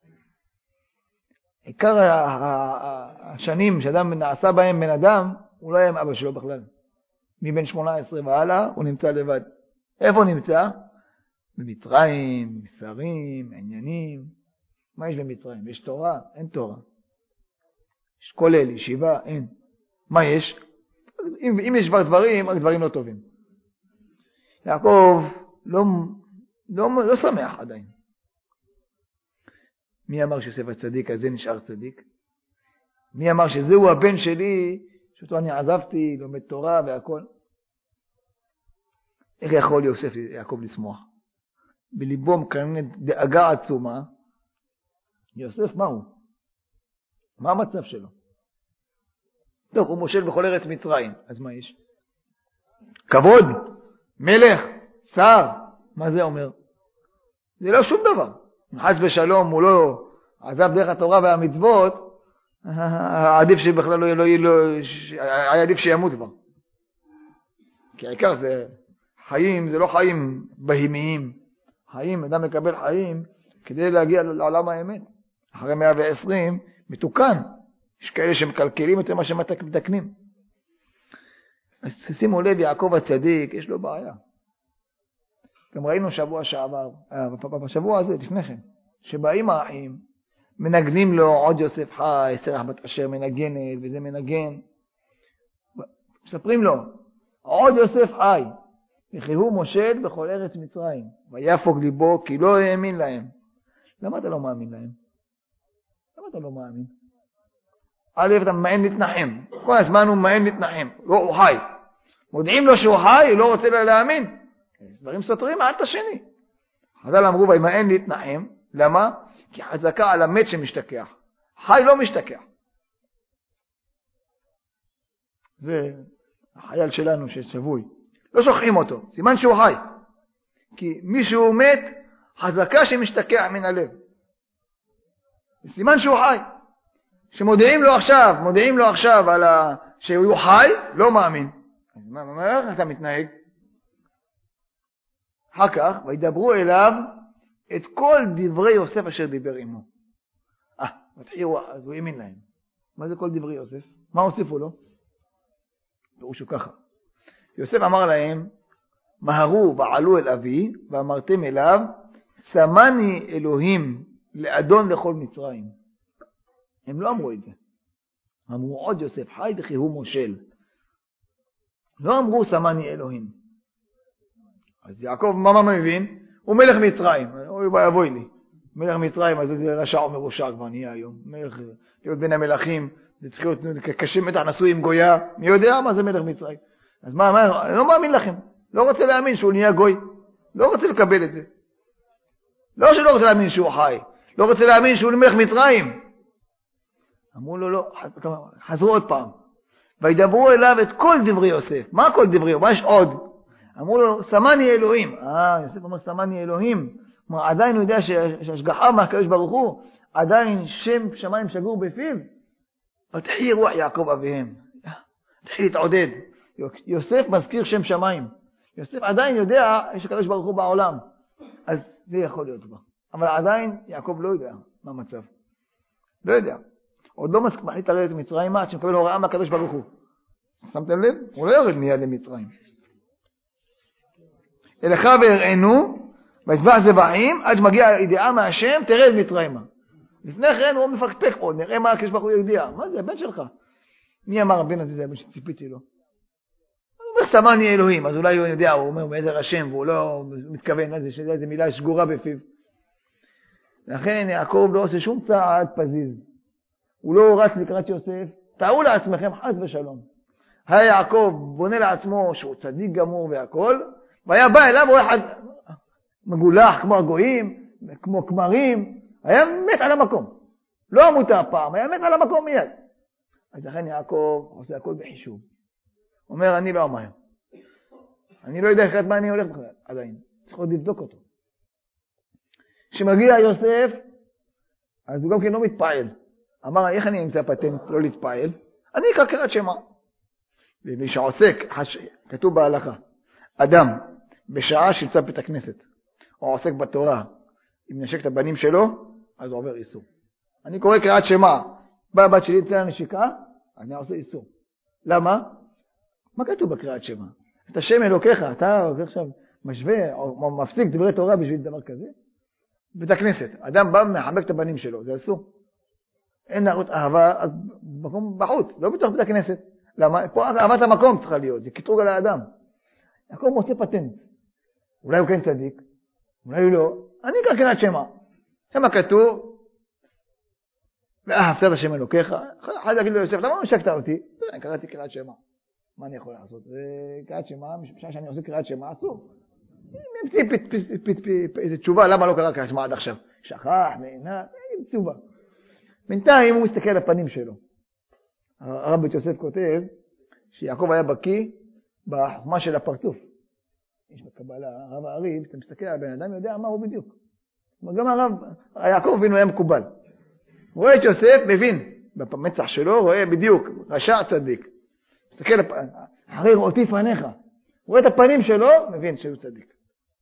Speaker 1: עיקר השנים שאדם נעשה בהם בן אדם, הוא לא היה עם אבא שלו בכלל. מבן 18 והלאה, הוא נמצא לבד. איפה הוא נמצא? במצרים, מסרים, עניינים. מה יש במצרים? יש תורה? אין תורה. יש כולל, ישיבה? אין. מה יש? אם יש כבר דברים, רק דברים לא טובים. יעקב לא שמח עדיין. מי אמר שיוסף הצדיק הזה נשאר צדיק? מי אמר שזהו הבן שלי, שאותו אני עזבתי, לומד תורה והכל? איך יכול יעקב לשמוח? בליבו מקננת דאגה עצומה. יוסף מה הוא? מה המצב שלו? טוב, הוא מושל בכל ארץ מצרים, אז מה יש? כבוד, מלך, שר, מה זה אומר? זה לא שום דבר. חס ושלום הוא לא עזב דרך התורה והמצוות, עדיף שבכלל לא יהיה לו, היה עדיף שימות כבר. כי העיקר זה חיים, זה לא חיים בהימיים. חיים, אדם מקבל חיים כדי להגיע לעולם האמת. אחרי 120 מתוקן. יש כאלה שמקלקלים יותר מה שמתקנים. אז שימו לב, יעקב הצדיק, יש לו בעיה. גם ראינו שבוע שעבר, בשבוע הזה, לפני כן, שבאים האחים, מנגנים לו עוד יוסף חי, סרח בת אשר מנגנת, וזה מנגן. מספרים לו, עוד יוסף חי, וכי הוא מושל בכל ארץ מצרים, ויפוג ליבו, כי לא האמין להם. למה אתה לא מאמין להם? למה אתה לא מאמין? א' אתה ממאן להתנחם, כל הזמן הוא ממאן להתנחם, לא, הוא חי. מודיעים לו שהוא חי, הוא לא רוצה להאמין. דברים סותרים עד השני. חז"ל אמרו וימאן להתנחם, למה? כי חזקה על המת שמשתכח. חי לא משתכח. והחייל שלנו ששבוי, לא שוכחים אותו, סימן שהוא חי. כי מישהו מת, חזקה שמשתכח מן הלב. סימן שהוא חי. שמודיעים לו עכשיו על שהוא חי, לא מאמין. אז איך אתה מתנהג? אחר כך, וידברו אליו את כל דברי יוסף אשר דיבר עמו. מתחירו, אז הוא האמין להם. מה זה כל דברי יוסף? מה הוסיפו לו? פירושו ככה. יוסף אמר להם, מהרו ועלו אל אבי, ואמרתם אליו, שמני אלוהים לאדון לכל מצרים. הם לא אמרו את זה. אמרו עוד יוסף חי וכי הוא מושל. לא אמרו שמני אלוהים. אז יעקב מה מבין? הוא מלך מצרים. אוי אבוי לי. מלך מצרים, אז זה רשע או מרושע כבר נהיה היום. מלך, להיות בין המלכים, זה צריך להיות קשה מתח נשוי עם גויה. מי יודע מה זה מלך מצרים? אז מה, אני לא מאמין לכם. לא רוצה להאמין שהוא נהיה גוי. לא רוצה לקבל את זה. לא שלא רוצה להאמין שהוא חי. לא רוצה להאמין שהוא מלך מצרים. אמרו לו לא, חזרו עוד פעם. וידברו אליו את כל דברי יוסף. מה כל דברי? מה יש עוד? אמרו לו, שמני אלוהים. יוסף אומר, שמני אלוהים. כלומר, עדיין הוא יודע שהשגחה מהקדוש ברוך הוא, עדיין שם שמיים שגור בפיו. ותחי רוח יעקב אביהם. תחי להתעודד. יוסף מזכיר שם שמיים. יוסף עדיין יודע שהקדוש ברוך הוא בעולם. אז זה יכול להיות כבר. אבל עדיין יעקב לא יודע מה המצב. לא יודע. עוד לא מחליט לרדת למצרים עד שמקבל הוראה מהקדוש ברוך הוא. שמתם לב? הוא לא יורד מיד למצרים. אליך והראינו, ויזבח זבחים, עד שמגיע ידיעה מהשם, תרד מצרימה. לפני כן הוא מפקפק פה, נראה מה הקדוש ברוך הוא יודע. מה זה, הבן שלך? מי אמר הבן הזה, זה הבן שציפיתי לו? הוא אומר, שמני אלוהים, אז אולי הוא יודע, הוא אומר בעזר השם, והוא לא מתכוון לזה, שזה מילה שגורה בפיו. לכן יעקב לא עושה שום צעד פזיז. הוא לא רץ לקראת יוסף, תארו לעצמכם חס ושלום. היה יעקב בונה לעצמו שהוא צדיק גמור והכל, והיה בא אליו, הוא אחד מגולח כמו הגויים, כמו כמרים, היה מת על המקום. לא עמות הפעם, היה מת על המקום מיד. אז לכן יעקב עושה הכל בחישוב. אומר, אני לא אמר. אני לא יודע לקראת מה אני הולך בכלל, עדיין. צריך עוד לבדוק אותו. כשמגיע יוסף, אז הוא גם כן לא מתפעל. אמר, איך אני אמצא פטנט לא להתפעל? אני אקרא קריאת שמע. ומי שעוסק, כתוב בהלכה, אדם בשעה שנמצא בית הכנסת, או עוסק בתורה, אם נשק את הבנים שלו, אז הוא עובר איסור. אני קורא קריאת שמע, באה הבת שלי אצל הנשיקה, אני עושה איסור. למה? מה כתוב בקריאת שמע? את השם אלוקיך, אתה עכשיו משווה או מפסיק דברי תורה בשביל דבר כזה? בית הכנסת, אדם בא ומחבק את הבנים שלו, זה אסור. אין נערות אהבה, אז מקום בחוץ, לא בתוך בית הכנסת. למה? פה אהבת המקום צריכה להיות, זה קטרוג על האדם. יעקב מוצא פטנט. אולי הוא כן צדיק, אולי הוא לא. אני אקרא קריאת שמע. שמה כתוב, ואהבת את השם אלוקיך, אחד יגיד לו יוסף, למה לא משקת אותי? אני קראתי קריאת שמע. מה אני יכול לעשות? קריאת שמע, בשביל שאני עושה קריאת שמע, אסור. איזו תשובה, למה לא קרא קריאת שמע עד עכשיו? שכח, נהנה, איזו תשובה. בינתיים הוא מסתכל על הפנים שלו. הרב בית יוסף כותב שיעקב היה בקיא בחוכמה של הפרצוף. יש בקבלה, הרב האריב, אתה מסתכל על הבן אדם, יודע מה הוא בדיוק. גם יעקב אבינו היה מקובל. הוא רואה את יוסף, מבין, במצח שלו, רואה בדיוק, רשע צדיק. מסתכל, אחרי ראותי פניך. הוא רואה את הפנים שלו, מבין שהוא צדיק.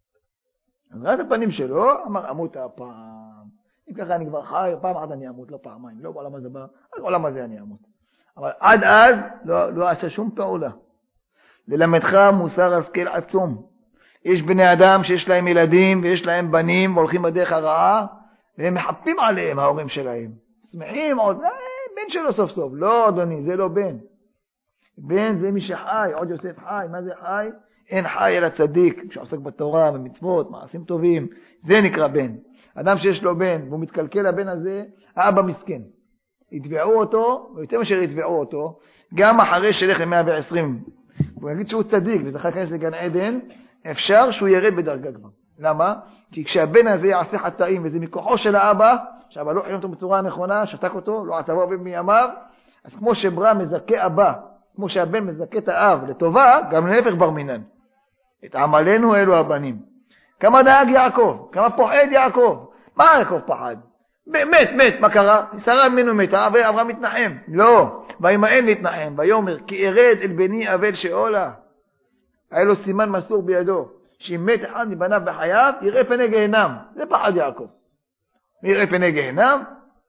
Speaker 1: אז ראה את הפנים שלו, אמר, אמות הפעם. אם ככה אני כבר חי, פעם אחת אני אמות, לא פעמיים, לא בעולם הזה בא, בעולם הזה אני אמות. אבל עד אז לא עשה שום פעולה. ללמדך מוסר השכל עצום. יש בני אדם שיש להם ילדים ויש להם בנים והולכים בדרך הרעה, והם מחפים עליהם ההורים שלהם. שמחים עוד, בן שלו סוף סוף. לא אדוני, זה לא בן. בן זה מי שחי, עוד יוסף חי. מה זה חי? אין חי אלא צדיק, שעוסק בתורה, במצוות, מעשים טובים. זה נקרא בן. אדם שיש לו בן, והוא מתקלקל לבן הזה, האבא מסכן. יתבעו אותו, ויותר מאשר יתבעו אותו, גם אחרי שלך ל-120. הוא יגיד שהוא צדיק, וזכה להיכנס לגן עדן, אפשר שהוא ירד בדרגה כבר. למה? כי כשהבן הזה יעשה חטאים, וזה מכוחו של האבא, שהאבא לא חייב אותו בצורה הנכונה, שתק אותו, לא עטבו הרבה מימיו, אז כמו שברא מזכה אבא, כמו שהבן מזכה את האב לטובה, גם להפך בר מינן. את עמלנו אלו הבנים. כמה דאג יעקב? כמה פוחד יעקב? מה יעקב פחד? מת, מה קרה? שרה ממנו מתה, ואברהם מתנחם. לא, וימאן להתנחם, ויאמר, כי ארד אל בני אבל שאולה. היה לו סימן מסור בידו, שאם מת אחד מבניו בחייו, יראה פני גהנם. זה פחד יעקב. יראה פני גהנם?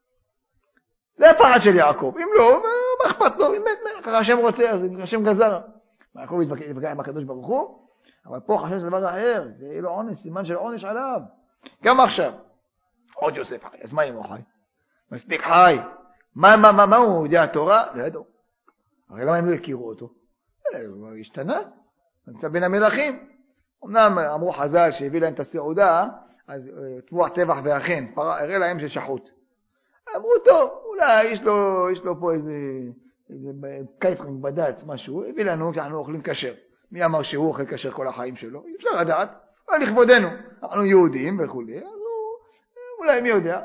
Speaker 1: זה הפחד של יעקב. אם לא, מה אכפת לו? אם מת, ככה השם רוצה, אז השם גזר. יעקב יתווכח עם הקדוש ברוך הוא, אבל פה חשש לדבר אחר, זה יהיה לו עונש, סימן של עונש עליו. גם עכשיו. עוד יוסף חי, אז מה אם הוא חי? מספיק חי. מה הוא יודע התורה? לא ידעו. הרי למה הם לא הכירו אותו? הוא השתנה, נמצא בין המלכים. אמנם אמרו חז"ל שהביא להם את הסעודה, אז טבוח טבח ואכן, הראה להם ששחוט. אמרו טוב, אולי יש לו פה איזה קייטרינג בד"ץ, משהו, הביא לנו שאנחנו אוכלים כשר. מי אמר שהוא אוכל כשר כל החיים שלו? אי אפשר לדעת, אבל לכבודנו, אנחנו יהודים וכו'. אולי מי יודע,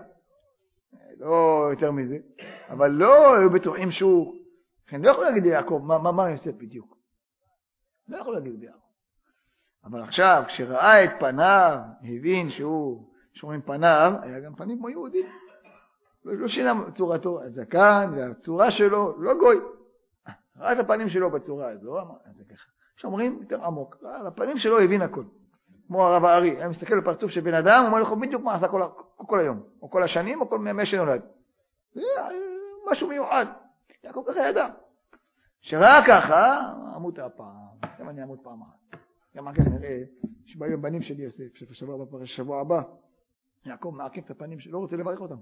Speaker 1: לא יותר מזה, אבל לא היו בטוחים שהוא, לכן לא יכול להגיד ליעקב, מה יוסף בדיוק? לא יכול להגיד ליעקב. אבל עכשיו, כשראה את פניו, הבין שהוא, שומעים פניו, היה גם פנים כמו יהודים. לא שינה צורתו, הזקן והצורה שלו, לא גוי. ראה את הפנים שלו בצורה הזו, אמר, זה ככה. שומרים יותר עמוק, הפנים שלו הבין הכל. כמו הרב הארי, היה מסתכל בפרצוף של בן אדם, הוא אומר לך בדיוק מה עשה כל היום, או כל השנים, או כל מימי שנולד. זה משהו מיוחד. יעקב ככה ידע. שראה ככה, אמות הפעם. גם אני אמות פעם אחת. גם ככה נראה, שבאים בנים של יוסף, שבוע הבא, יעקב מעקם את הפנים שלו, לא רוצה לברך אותם.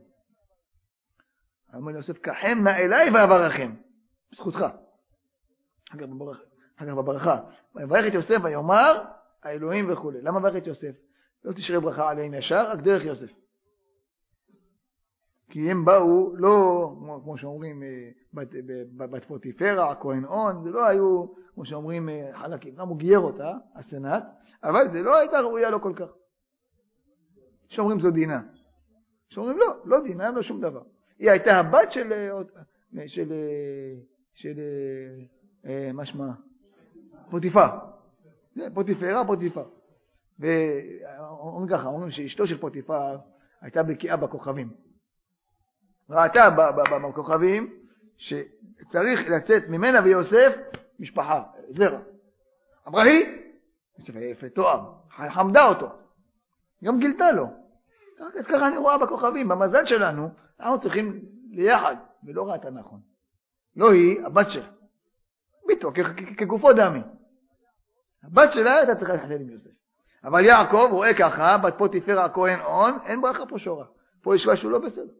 Speaker 1: אמר יוסף, כחם נא אליי ואברכם. בזכותך. אחר כך בברכה. ויברך את יוסף ויאמר, האלוהים וכו'. למה ברך את יוסף? לא תשרה ברכה עליהם ישר, רק דרך יוסף. כי הם באו, לא, כמו שאומרים, בת פוטיפרה, כהן און, זה לא היו, כמו שאומרים, חלקים. גם הוא גייר אותה, הסנאט, אבל זה לא הייתה ראויה לו כל כך. שאומרים זו דינה. שאומרים לא דינה, לא שום דבר. היא הייתה הבת של מה שמה? פוטיפר. פוטיפרה. ואומרים ככה, אומרים שאשתו של פוטיפר הייתה בקיאה בכוכבים. ראתה בכוכבים שצריך לצאת ממנה ויוסף משפחה, זרע. אמרה היא, יוסף היה יפה תואר, חמדה אותו, גם גילתה לו. ככה אני רואה בכוכבים, במזל שלנו, אנחנו צריכים ליחד, ולא ראתה נכון. לא היא, הבת שלה. ביתו, כגופו דמי. הבת שלה הייתה צריכה לחתן עם יוסף. אבל יעקב רואה ככה, בת פוטיפרה הכהן און, אין ברכה פה שורה. פה יש משהו לא בסדר.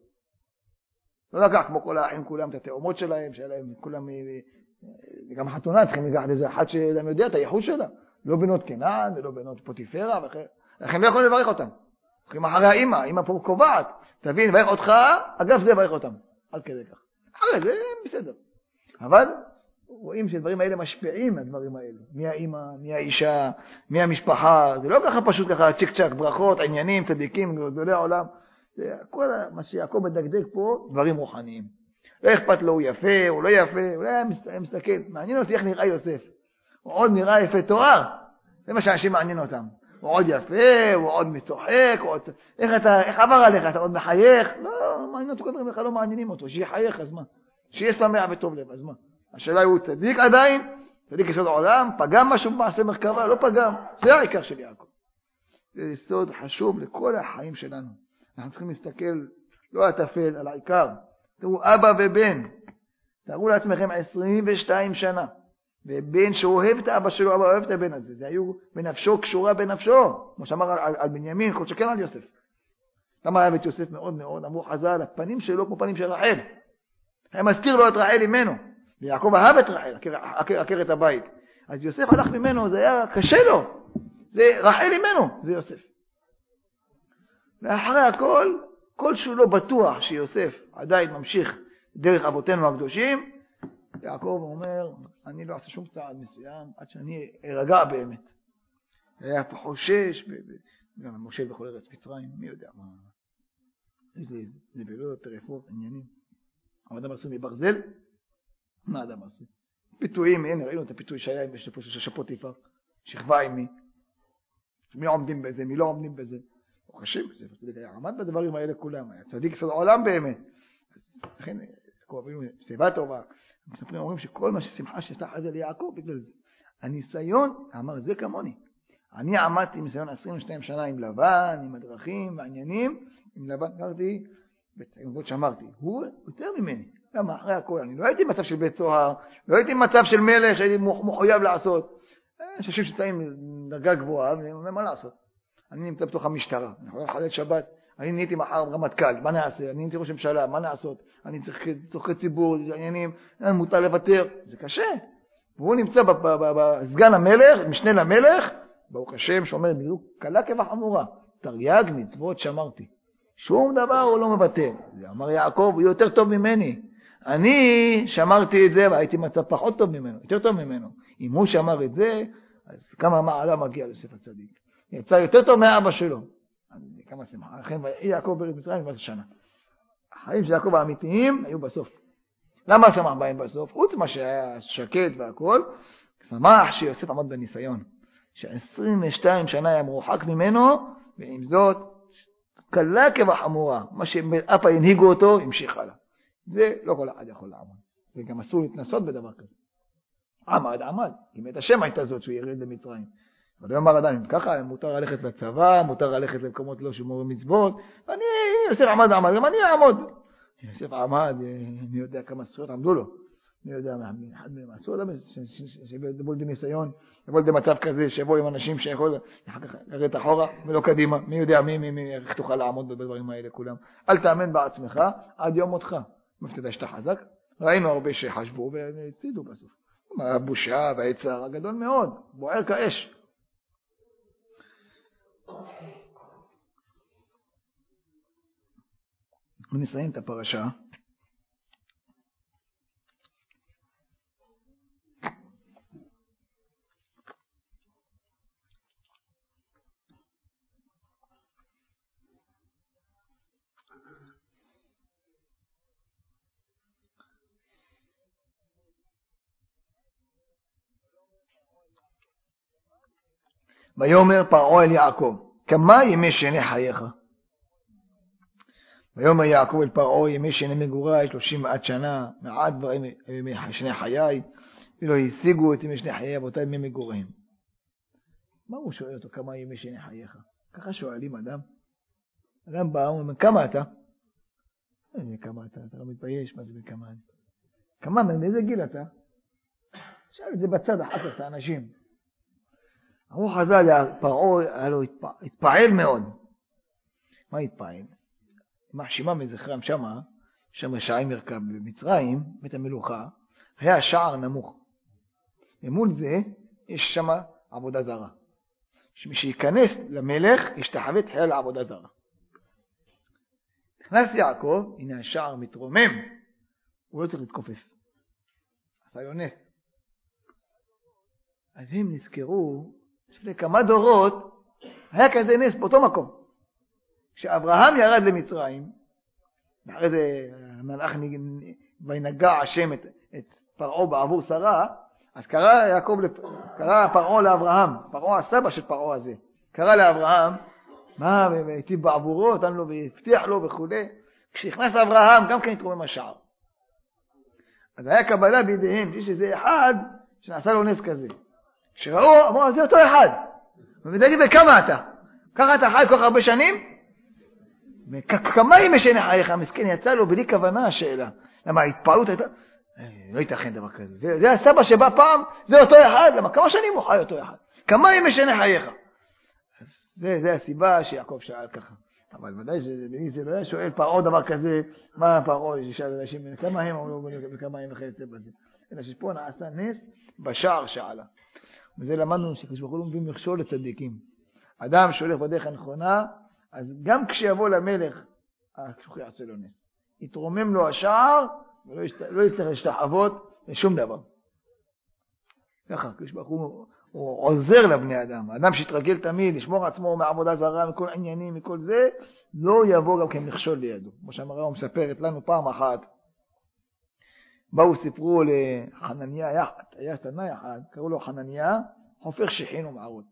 Speaker 1: לא לקח כמו כל האחים כולם את התאומות שלהם, שהיה להם כולם, גם חתונה צריכים לקחת איזה אחת שלהם יודע את הייחוד שלה. לא בנות קנען ולא בנות פוטיפרה, לכן לא יכולים לברך אותם. צריכים אחרי האמא פה קובעת, תבין, ברך אותך, אגב זה ברך אותם. עד כדי כך. אחרי זה בסדר. אבל רואים שדברים האלה משפיעים מהדברים האלה. מי האמא, מי האישה, מי המשפחה. זה לא ככה פשוט ככה צ'יק צ'ק, ברכות, עניינים, צדיקים, גדולי העולם. זה כל מה שיעקב מדקדק פה, דברים רוחניים. לא אכפת לו, הוא יפה, הוא לא יפה, הוא היה מסתכל. מעניין אותי איך נראה יוסף. הוא עוד נראה יפה תואר. זה מה שאנשים מעניין אותם. הוא עוד יפה, הוא עוד מצוחק, איך עבר עליך, אתה עוד מחייך? לא, מעניין אותו כדרים, איך לא מעניינים אותו, שיחייך, אז מה? שיהיה שמח וטוב לב, אז מה? השאלה הוא צדיק עדיין, צדיק יסוד העולם, פגם משהו במעשה מרכבה, לא פגם, זה העיקר של יעקב. זה יסוד חשוב לכל החיים שלנו. אנחנו צריכים להסתכל, לא התפל, על העיקר. תראו, אבא ובן, תראו לעצמכם 22 שנה. ובן שאוהב את האבא שלו, אבא אוהב את הבן הזה. זה היו בנפשו, קשורה בנפשו. כמו שאמר על בנימין, כל שכן על יוסף. למה אהב את יוסף מאוד מאוד? אמרו חז"ל, הפנים שלו כמו פנים של רחל. היה מזכיר לו את רחל ממנו. ויעקב אהב את רחל, עקרת הבית. אז יוסף הלך ממנו, זה היה קשה לו. זה רחל ממנו, זה יוסף. ואחרי הכל, כל שהוא לא בטוח שיוסף עדיין ממשיך דרך אבותינו הקדושים, יעקב אומר, אני לא אעשה שום צעד מסוים, עד שאני ארגע באמת. היה פה חושש, גם משה בכל ארץ מצרים, מי יודע מה, איזה נבלות, טרפות, עניינים. אבל אדם עשו מברזל, מה אדם עשו? פיתויים, הנה ראינו את הפיתוי שהיה עם שפוטיפר, שכבה עם מי עומדים בזה, מי לא עומדים בזה. הוא חשב, זה היה עמד בדברים האלה כולם, היה צדיק סוד העולם באמת. לכן, סיבה טובה, מספרים אומרים שכל מה ששמחה שעשתה חזה ליעקב בגלל זה. הניסיון, אמר זה כמוני. אני עמדתי עם ניסיון 22 שנה עם לבן, עם הדרכים והעניינים, עם לבן, קראתי, בתגובות שאמרתי, הוא יותר ממני. למה? אחרי הכל, אני לא הייתי מצב של בית סוהר, לא הייתי מצב של מלך שהייתי מחויב לעשות. יש אנשים שצאים דרגה גבוהה, ואומרים מה לעשות? אני נמצא בתוך המשטרה, אני יכול לחלל שבת, אני נהייתי מחר רמטכ"ל, מה נעשה? אני נהייתי ראש ממשלה, מה לעשות? אני צריך צורכי ציבור, זה עניינים, מותר לוותר, זה קשה. והוא נמצא בסגן המלך, משנה למלך, ברוך השם שאומר, בדיוק קלה כבחמורה, תרי"ג מצוות שמרתי. שום דבר הוא לא מבטל. זה אמר יעקב, הוא יותר טוב ממני. אני שמרתי את זה והייתי מצב פחות טוב ממנו, יותר טוב ממנו. אם הוא שמר את זה, אז כמה מעלה מגיע ליוסף הצדיק. יצא יותר טוב מאבא שלו. כמה שמחה. לכן יעקב בארץ מצרים כבר שנה. החיים של יעקב האמיתיים היו בסוף. למה שמח בהם בסוף? חוץ מה שהיה שקט והכל, שמח שיוסף עמד בניסיון. ש22 שנה היה מרוחק ממנו, ועם זאת, קלה כבחמורה. מה שאפה הנהיגו אותו, המשיך הלאה. זה לא כל אחד יכול לעמוד. וגם אסור להתנסות בדבר כזה. עמד. אם את השם הייתה זאת שהוא ירד למצרים. אבל יאמר אדם, ככה מותר ללכת לצבא, מותר ללכת למקומות לא שמורים מצוות, ואני, יוסף עמד, גם אני אעמוד. יוסף עמד, אני יודע כמה זכויות עמדו לו. אני יודע, אחד מהם עשו, שיבוא לידי ניסיון, יבוא לידי מצב כזה, שיבוא עם אנשים שיכול אחר כך לרדת אחורה ולא קדימה. מי יודע, איך תוכל לעמוד בדברים האלה כולם. אל תאמן בעצמך עד יום מותך. מפתדע שאתה חזק. ראינו הרבה שחשבו והצידו בסוף. הבושה והיצר הגדול מאוד, בוער כאש. ונסיים את הפרשה. ויאמר פרעה אל יעקב, כמה ימי שני חייך? ויאמר יעקב אל פרעה, ימי שני מגורי 30 שנה, מעט דברים ימי שני חיי. ולא השיגו את ימי שני חיי אבותיי ימי מגוריהם. מה הוא שואל אותו? כמה ימי שני חייך? ככה שואלים אדם. אדם בא, הוא אומר, כמה אתה? כמה אתה? אתה לא מתבייש, מה זה בכמה? כמה, מאיזה גיל אתה? שאל את זה בצד אחת עשה אנשים. אמרו חז"ל, פרעה התפעל מאוד. מה התפעל? מחשימה מזכרם שמה, שם רשעים מרכב במצרים, בית המלוכה, היה שער נמוך. ומול זה יש שם עבודה זרה. שמי שייכנס למלך ישתחווה תחילה לעבודה זרה. נכנס יעקב, הנה השער מתרומם, הוא לא צריך להתכופף. עשה לו נס. אז הם נזכרו שלפני כמה דורות היה כזה נס באותו מקום. כשאברהם ירד למצרים, ואחרי זה המלאך וינגע השם את פרעה בעבור שרה, אז קרא פרעה לאברהם, פרעה הסבא של פרעה הזה, קרא לאברהם, מה, והיטיב בעבורו, נתן לו והבטיח לו וכו'. כשנכנס אברהם גם כן התרומם השער. אז היה קבלה בידיהם, שיש איזה אחד שנעשה לו נס כזה. כשראו, אמרו, זה אותו אחד. ומדגים בכמה אתה? ככה אתה חי כל כך הרבה שנים? כמה ימי שני חייך? המסכן יצא לו בלי כוונה השאלה. למה ההתפעלות הייתה? לא ייתכן דבר כזה. זה הסבא שבא פעם, זה אותו אחד. למה? כמה שנים הוא חי אותו אחד? כמה ימי שני חייך? זה הסיבה שיעקב שאל ככה. אבל ודאי שזה לא היה שואל פרעה דבר כזה, מה פרעה ששאל אנשים, כמה הם אמרו וכמה הם וכיוצא בזה. אלא שפה נעשה נס בשער שעלה. וזה למדנו שקדוש ברוך הוא לא מביא מכשול לצדיקים. אדם שהולך בדרך הנכונה, אז גם כשיבוא למלך, הקדוש יעשה לו נס. יתרומם לו השער, ולא יצטרך להשתחוות לשום דבר. ככה, הקדוש ברוך הוא עוזר לבני אדם. האדם שהתרגל תמיד, לשמור עצמו מעבודה זרה, מכל עניינים, מכל זה, לא יבוא גם כמכשול לידו. כמו שאמרה, הוא מספרת לנו פעם אחת, באו סיפרו לחנניה, היה תנא אחד, קראו לו חנניה, חופך שחין ומערות.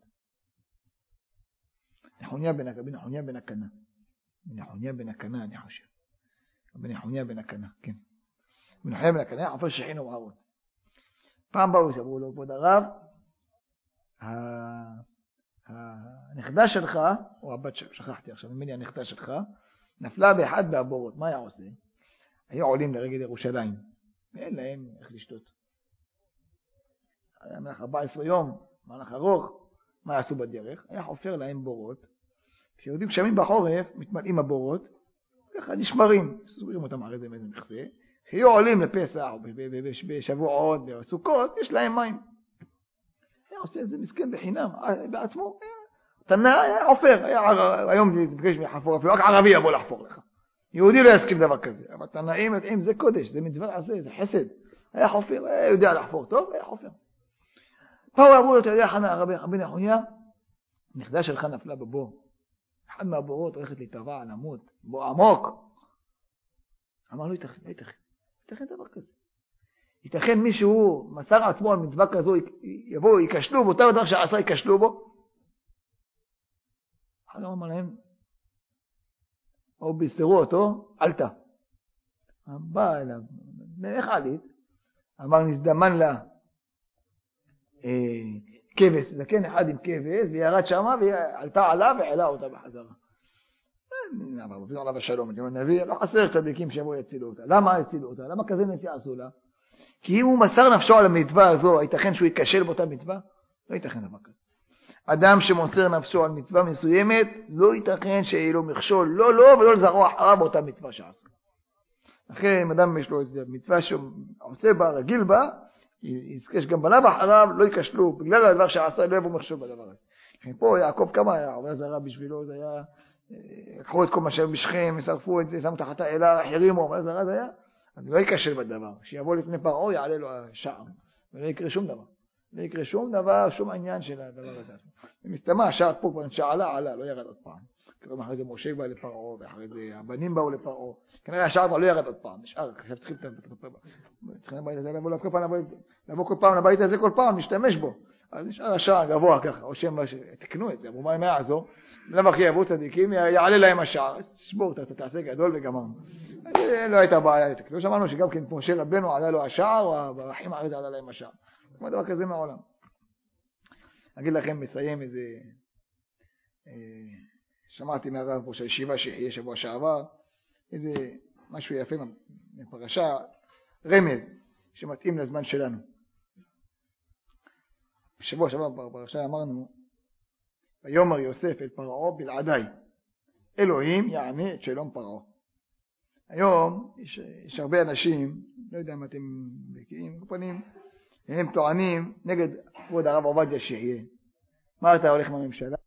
Speaker 1: נחוניה בן הקנה. נחוניה בן הקנה, אני חושב. נחוניה בן הקנה, כן. נחוניה בן הקנה, חופך שחין ומערות. פעם באו סיפרו לו, כבוד הרב, הנכדה שלך, או הבת שלך, שכחתי עכשיו, ממני הנכדה שלך, נפלה באחד מהבורות. מה היה עושה? היו עולים לרגל ירושלים, ואין להם איך לשתות. היה מלך 14 יום, מלך ארוך, מה יעשו בדרך? היה חופר להם בורות, כשיורדים גשמים בחורף, מתמלאים הבורות, ככה נשמרים, סוגרים אותם אחרי זה מאיזה מכסה, כשיהיו עולים לפסח, בשבועות, בסוכות, יש להם מים. היה עושה את זה מסכן בחינם, בעצמו, תנא היה חופר, היום תפגש מחפור, אפילו רק ערבי יבוא לחפור לך. יהודי לא יסכים דבר כזה, אבל תנאים יודעים, זה קודש, זה מצווה לעשה, זה חסד. היה חופר, היה יודע לחפור טוב, היה חופר. פה אמרו לו, אתה יודע, רבי נחוניה, נכדה שלך נפלה בבור. אחד מהבורות הולכת להתאבע, למות, בור עמוק. אמר לו, ייתכן דבר כזה. ייתכן מישהו מסר עצמו על מצווה כזו, יבואו, יקשלו בו, אותה דבר שעשה יקשלו בו. אחר כך אמר להם, או בישרו אותו, עלתה. בא אליו, איך עלית? אמר, נזדמן לה כבש, זקן אחד עם כבש, וירד שמה, ועלתה עליו, ועלה אותה בחזרה. פתאום עליו השלום, הנביא, לא חסר צדיקים שיבואו יצילו אותה. למה יצילו אותה? למה כזה נס יעשו לה? כי אם הוא מסר נפשו על המצווה הזו, ייתכן שהוא ייכשל באותה מצווה? לא ייתכן דבר כזה. אדם שמוסר נפשו על מצווה מסוימת, לא ייתכן שיהיה לו מכשול, לא ולא לזרוע אחריו באותה מצווה שעשה. לכן, אם אדם יש לו מצווה שעושה בה, רגיל בה, יזכה שגם בניו אחריו לא ייכשלו, בגלל הדבר שעשה, לא יבוא מכשול בדבר הזה. לכן פה יעקב כמה היה, עבודה זרה בשבילו, זה היה, לקחו את כל מה שהם בשכם, שרפו את זה, שמו תחת האלה, הרימו, עבודה זרה זה היה, אז לא ייכשל בדבר. כשיבוא לפני פרעה, יעלה לו השער, ולא יקרה שום דבר. לא יקרה שום דבר, שום עניין של הדבר הזה. ומסתמה, השער פה כבר שעלה, לא ירד עוד פעם. כלומר, אחרי זה משה בא לפרעה, ואחרי זה הבנים באו לפרעה. כנראה השער כבר לא ירד עוד פעם. השער, עכשיו צריכים לבית הזה, לבוא כל פעם לבית הזה כל פעם, נשתמש בו. אז נשאר השער גבוה ככה, או שהם תקנו את זה, אמרו מה יעזור? למה כי יבואו צדיקים, יעלה להם השער. שבור, אתה תעשה גדול וגמרנו. לא הייתה בעיה, תקנו. שמענו שגם כן משה רבנו עלה לו השער, והאחים אחרי זה עלה להם השער. כמו דבר כזה מהעולם. אגיד לכם, מסיים איזה, שמעתי מהרב פה שהישיבה שיחיה שבוע שעבר, איזה משהו יפה מפרשה, רמז שמתאים לזמן שלנו. בשבוע שעבר בפרשה אמרנו, ויאמר יוסף אל פרעה בלעדיי, אלוהים יענה את שלום פרעה. היום יש הרבה אנשים, לא יודע אם אתם בקיאים, בפנים, הם טוענים נגד כבוד הרב עובדיה שיחיה. מה אתה הולך עם הממשלה?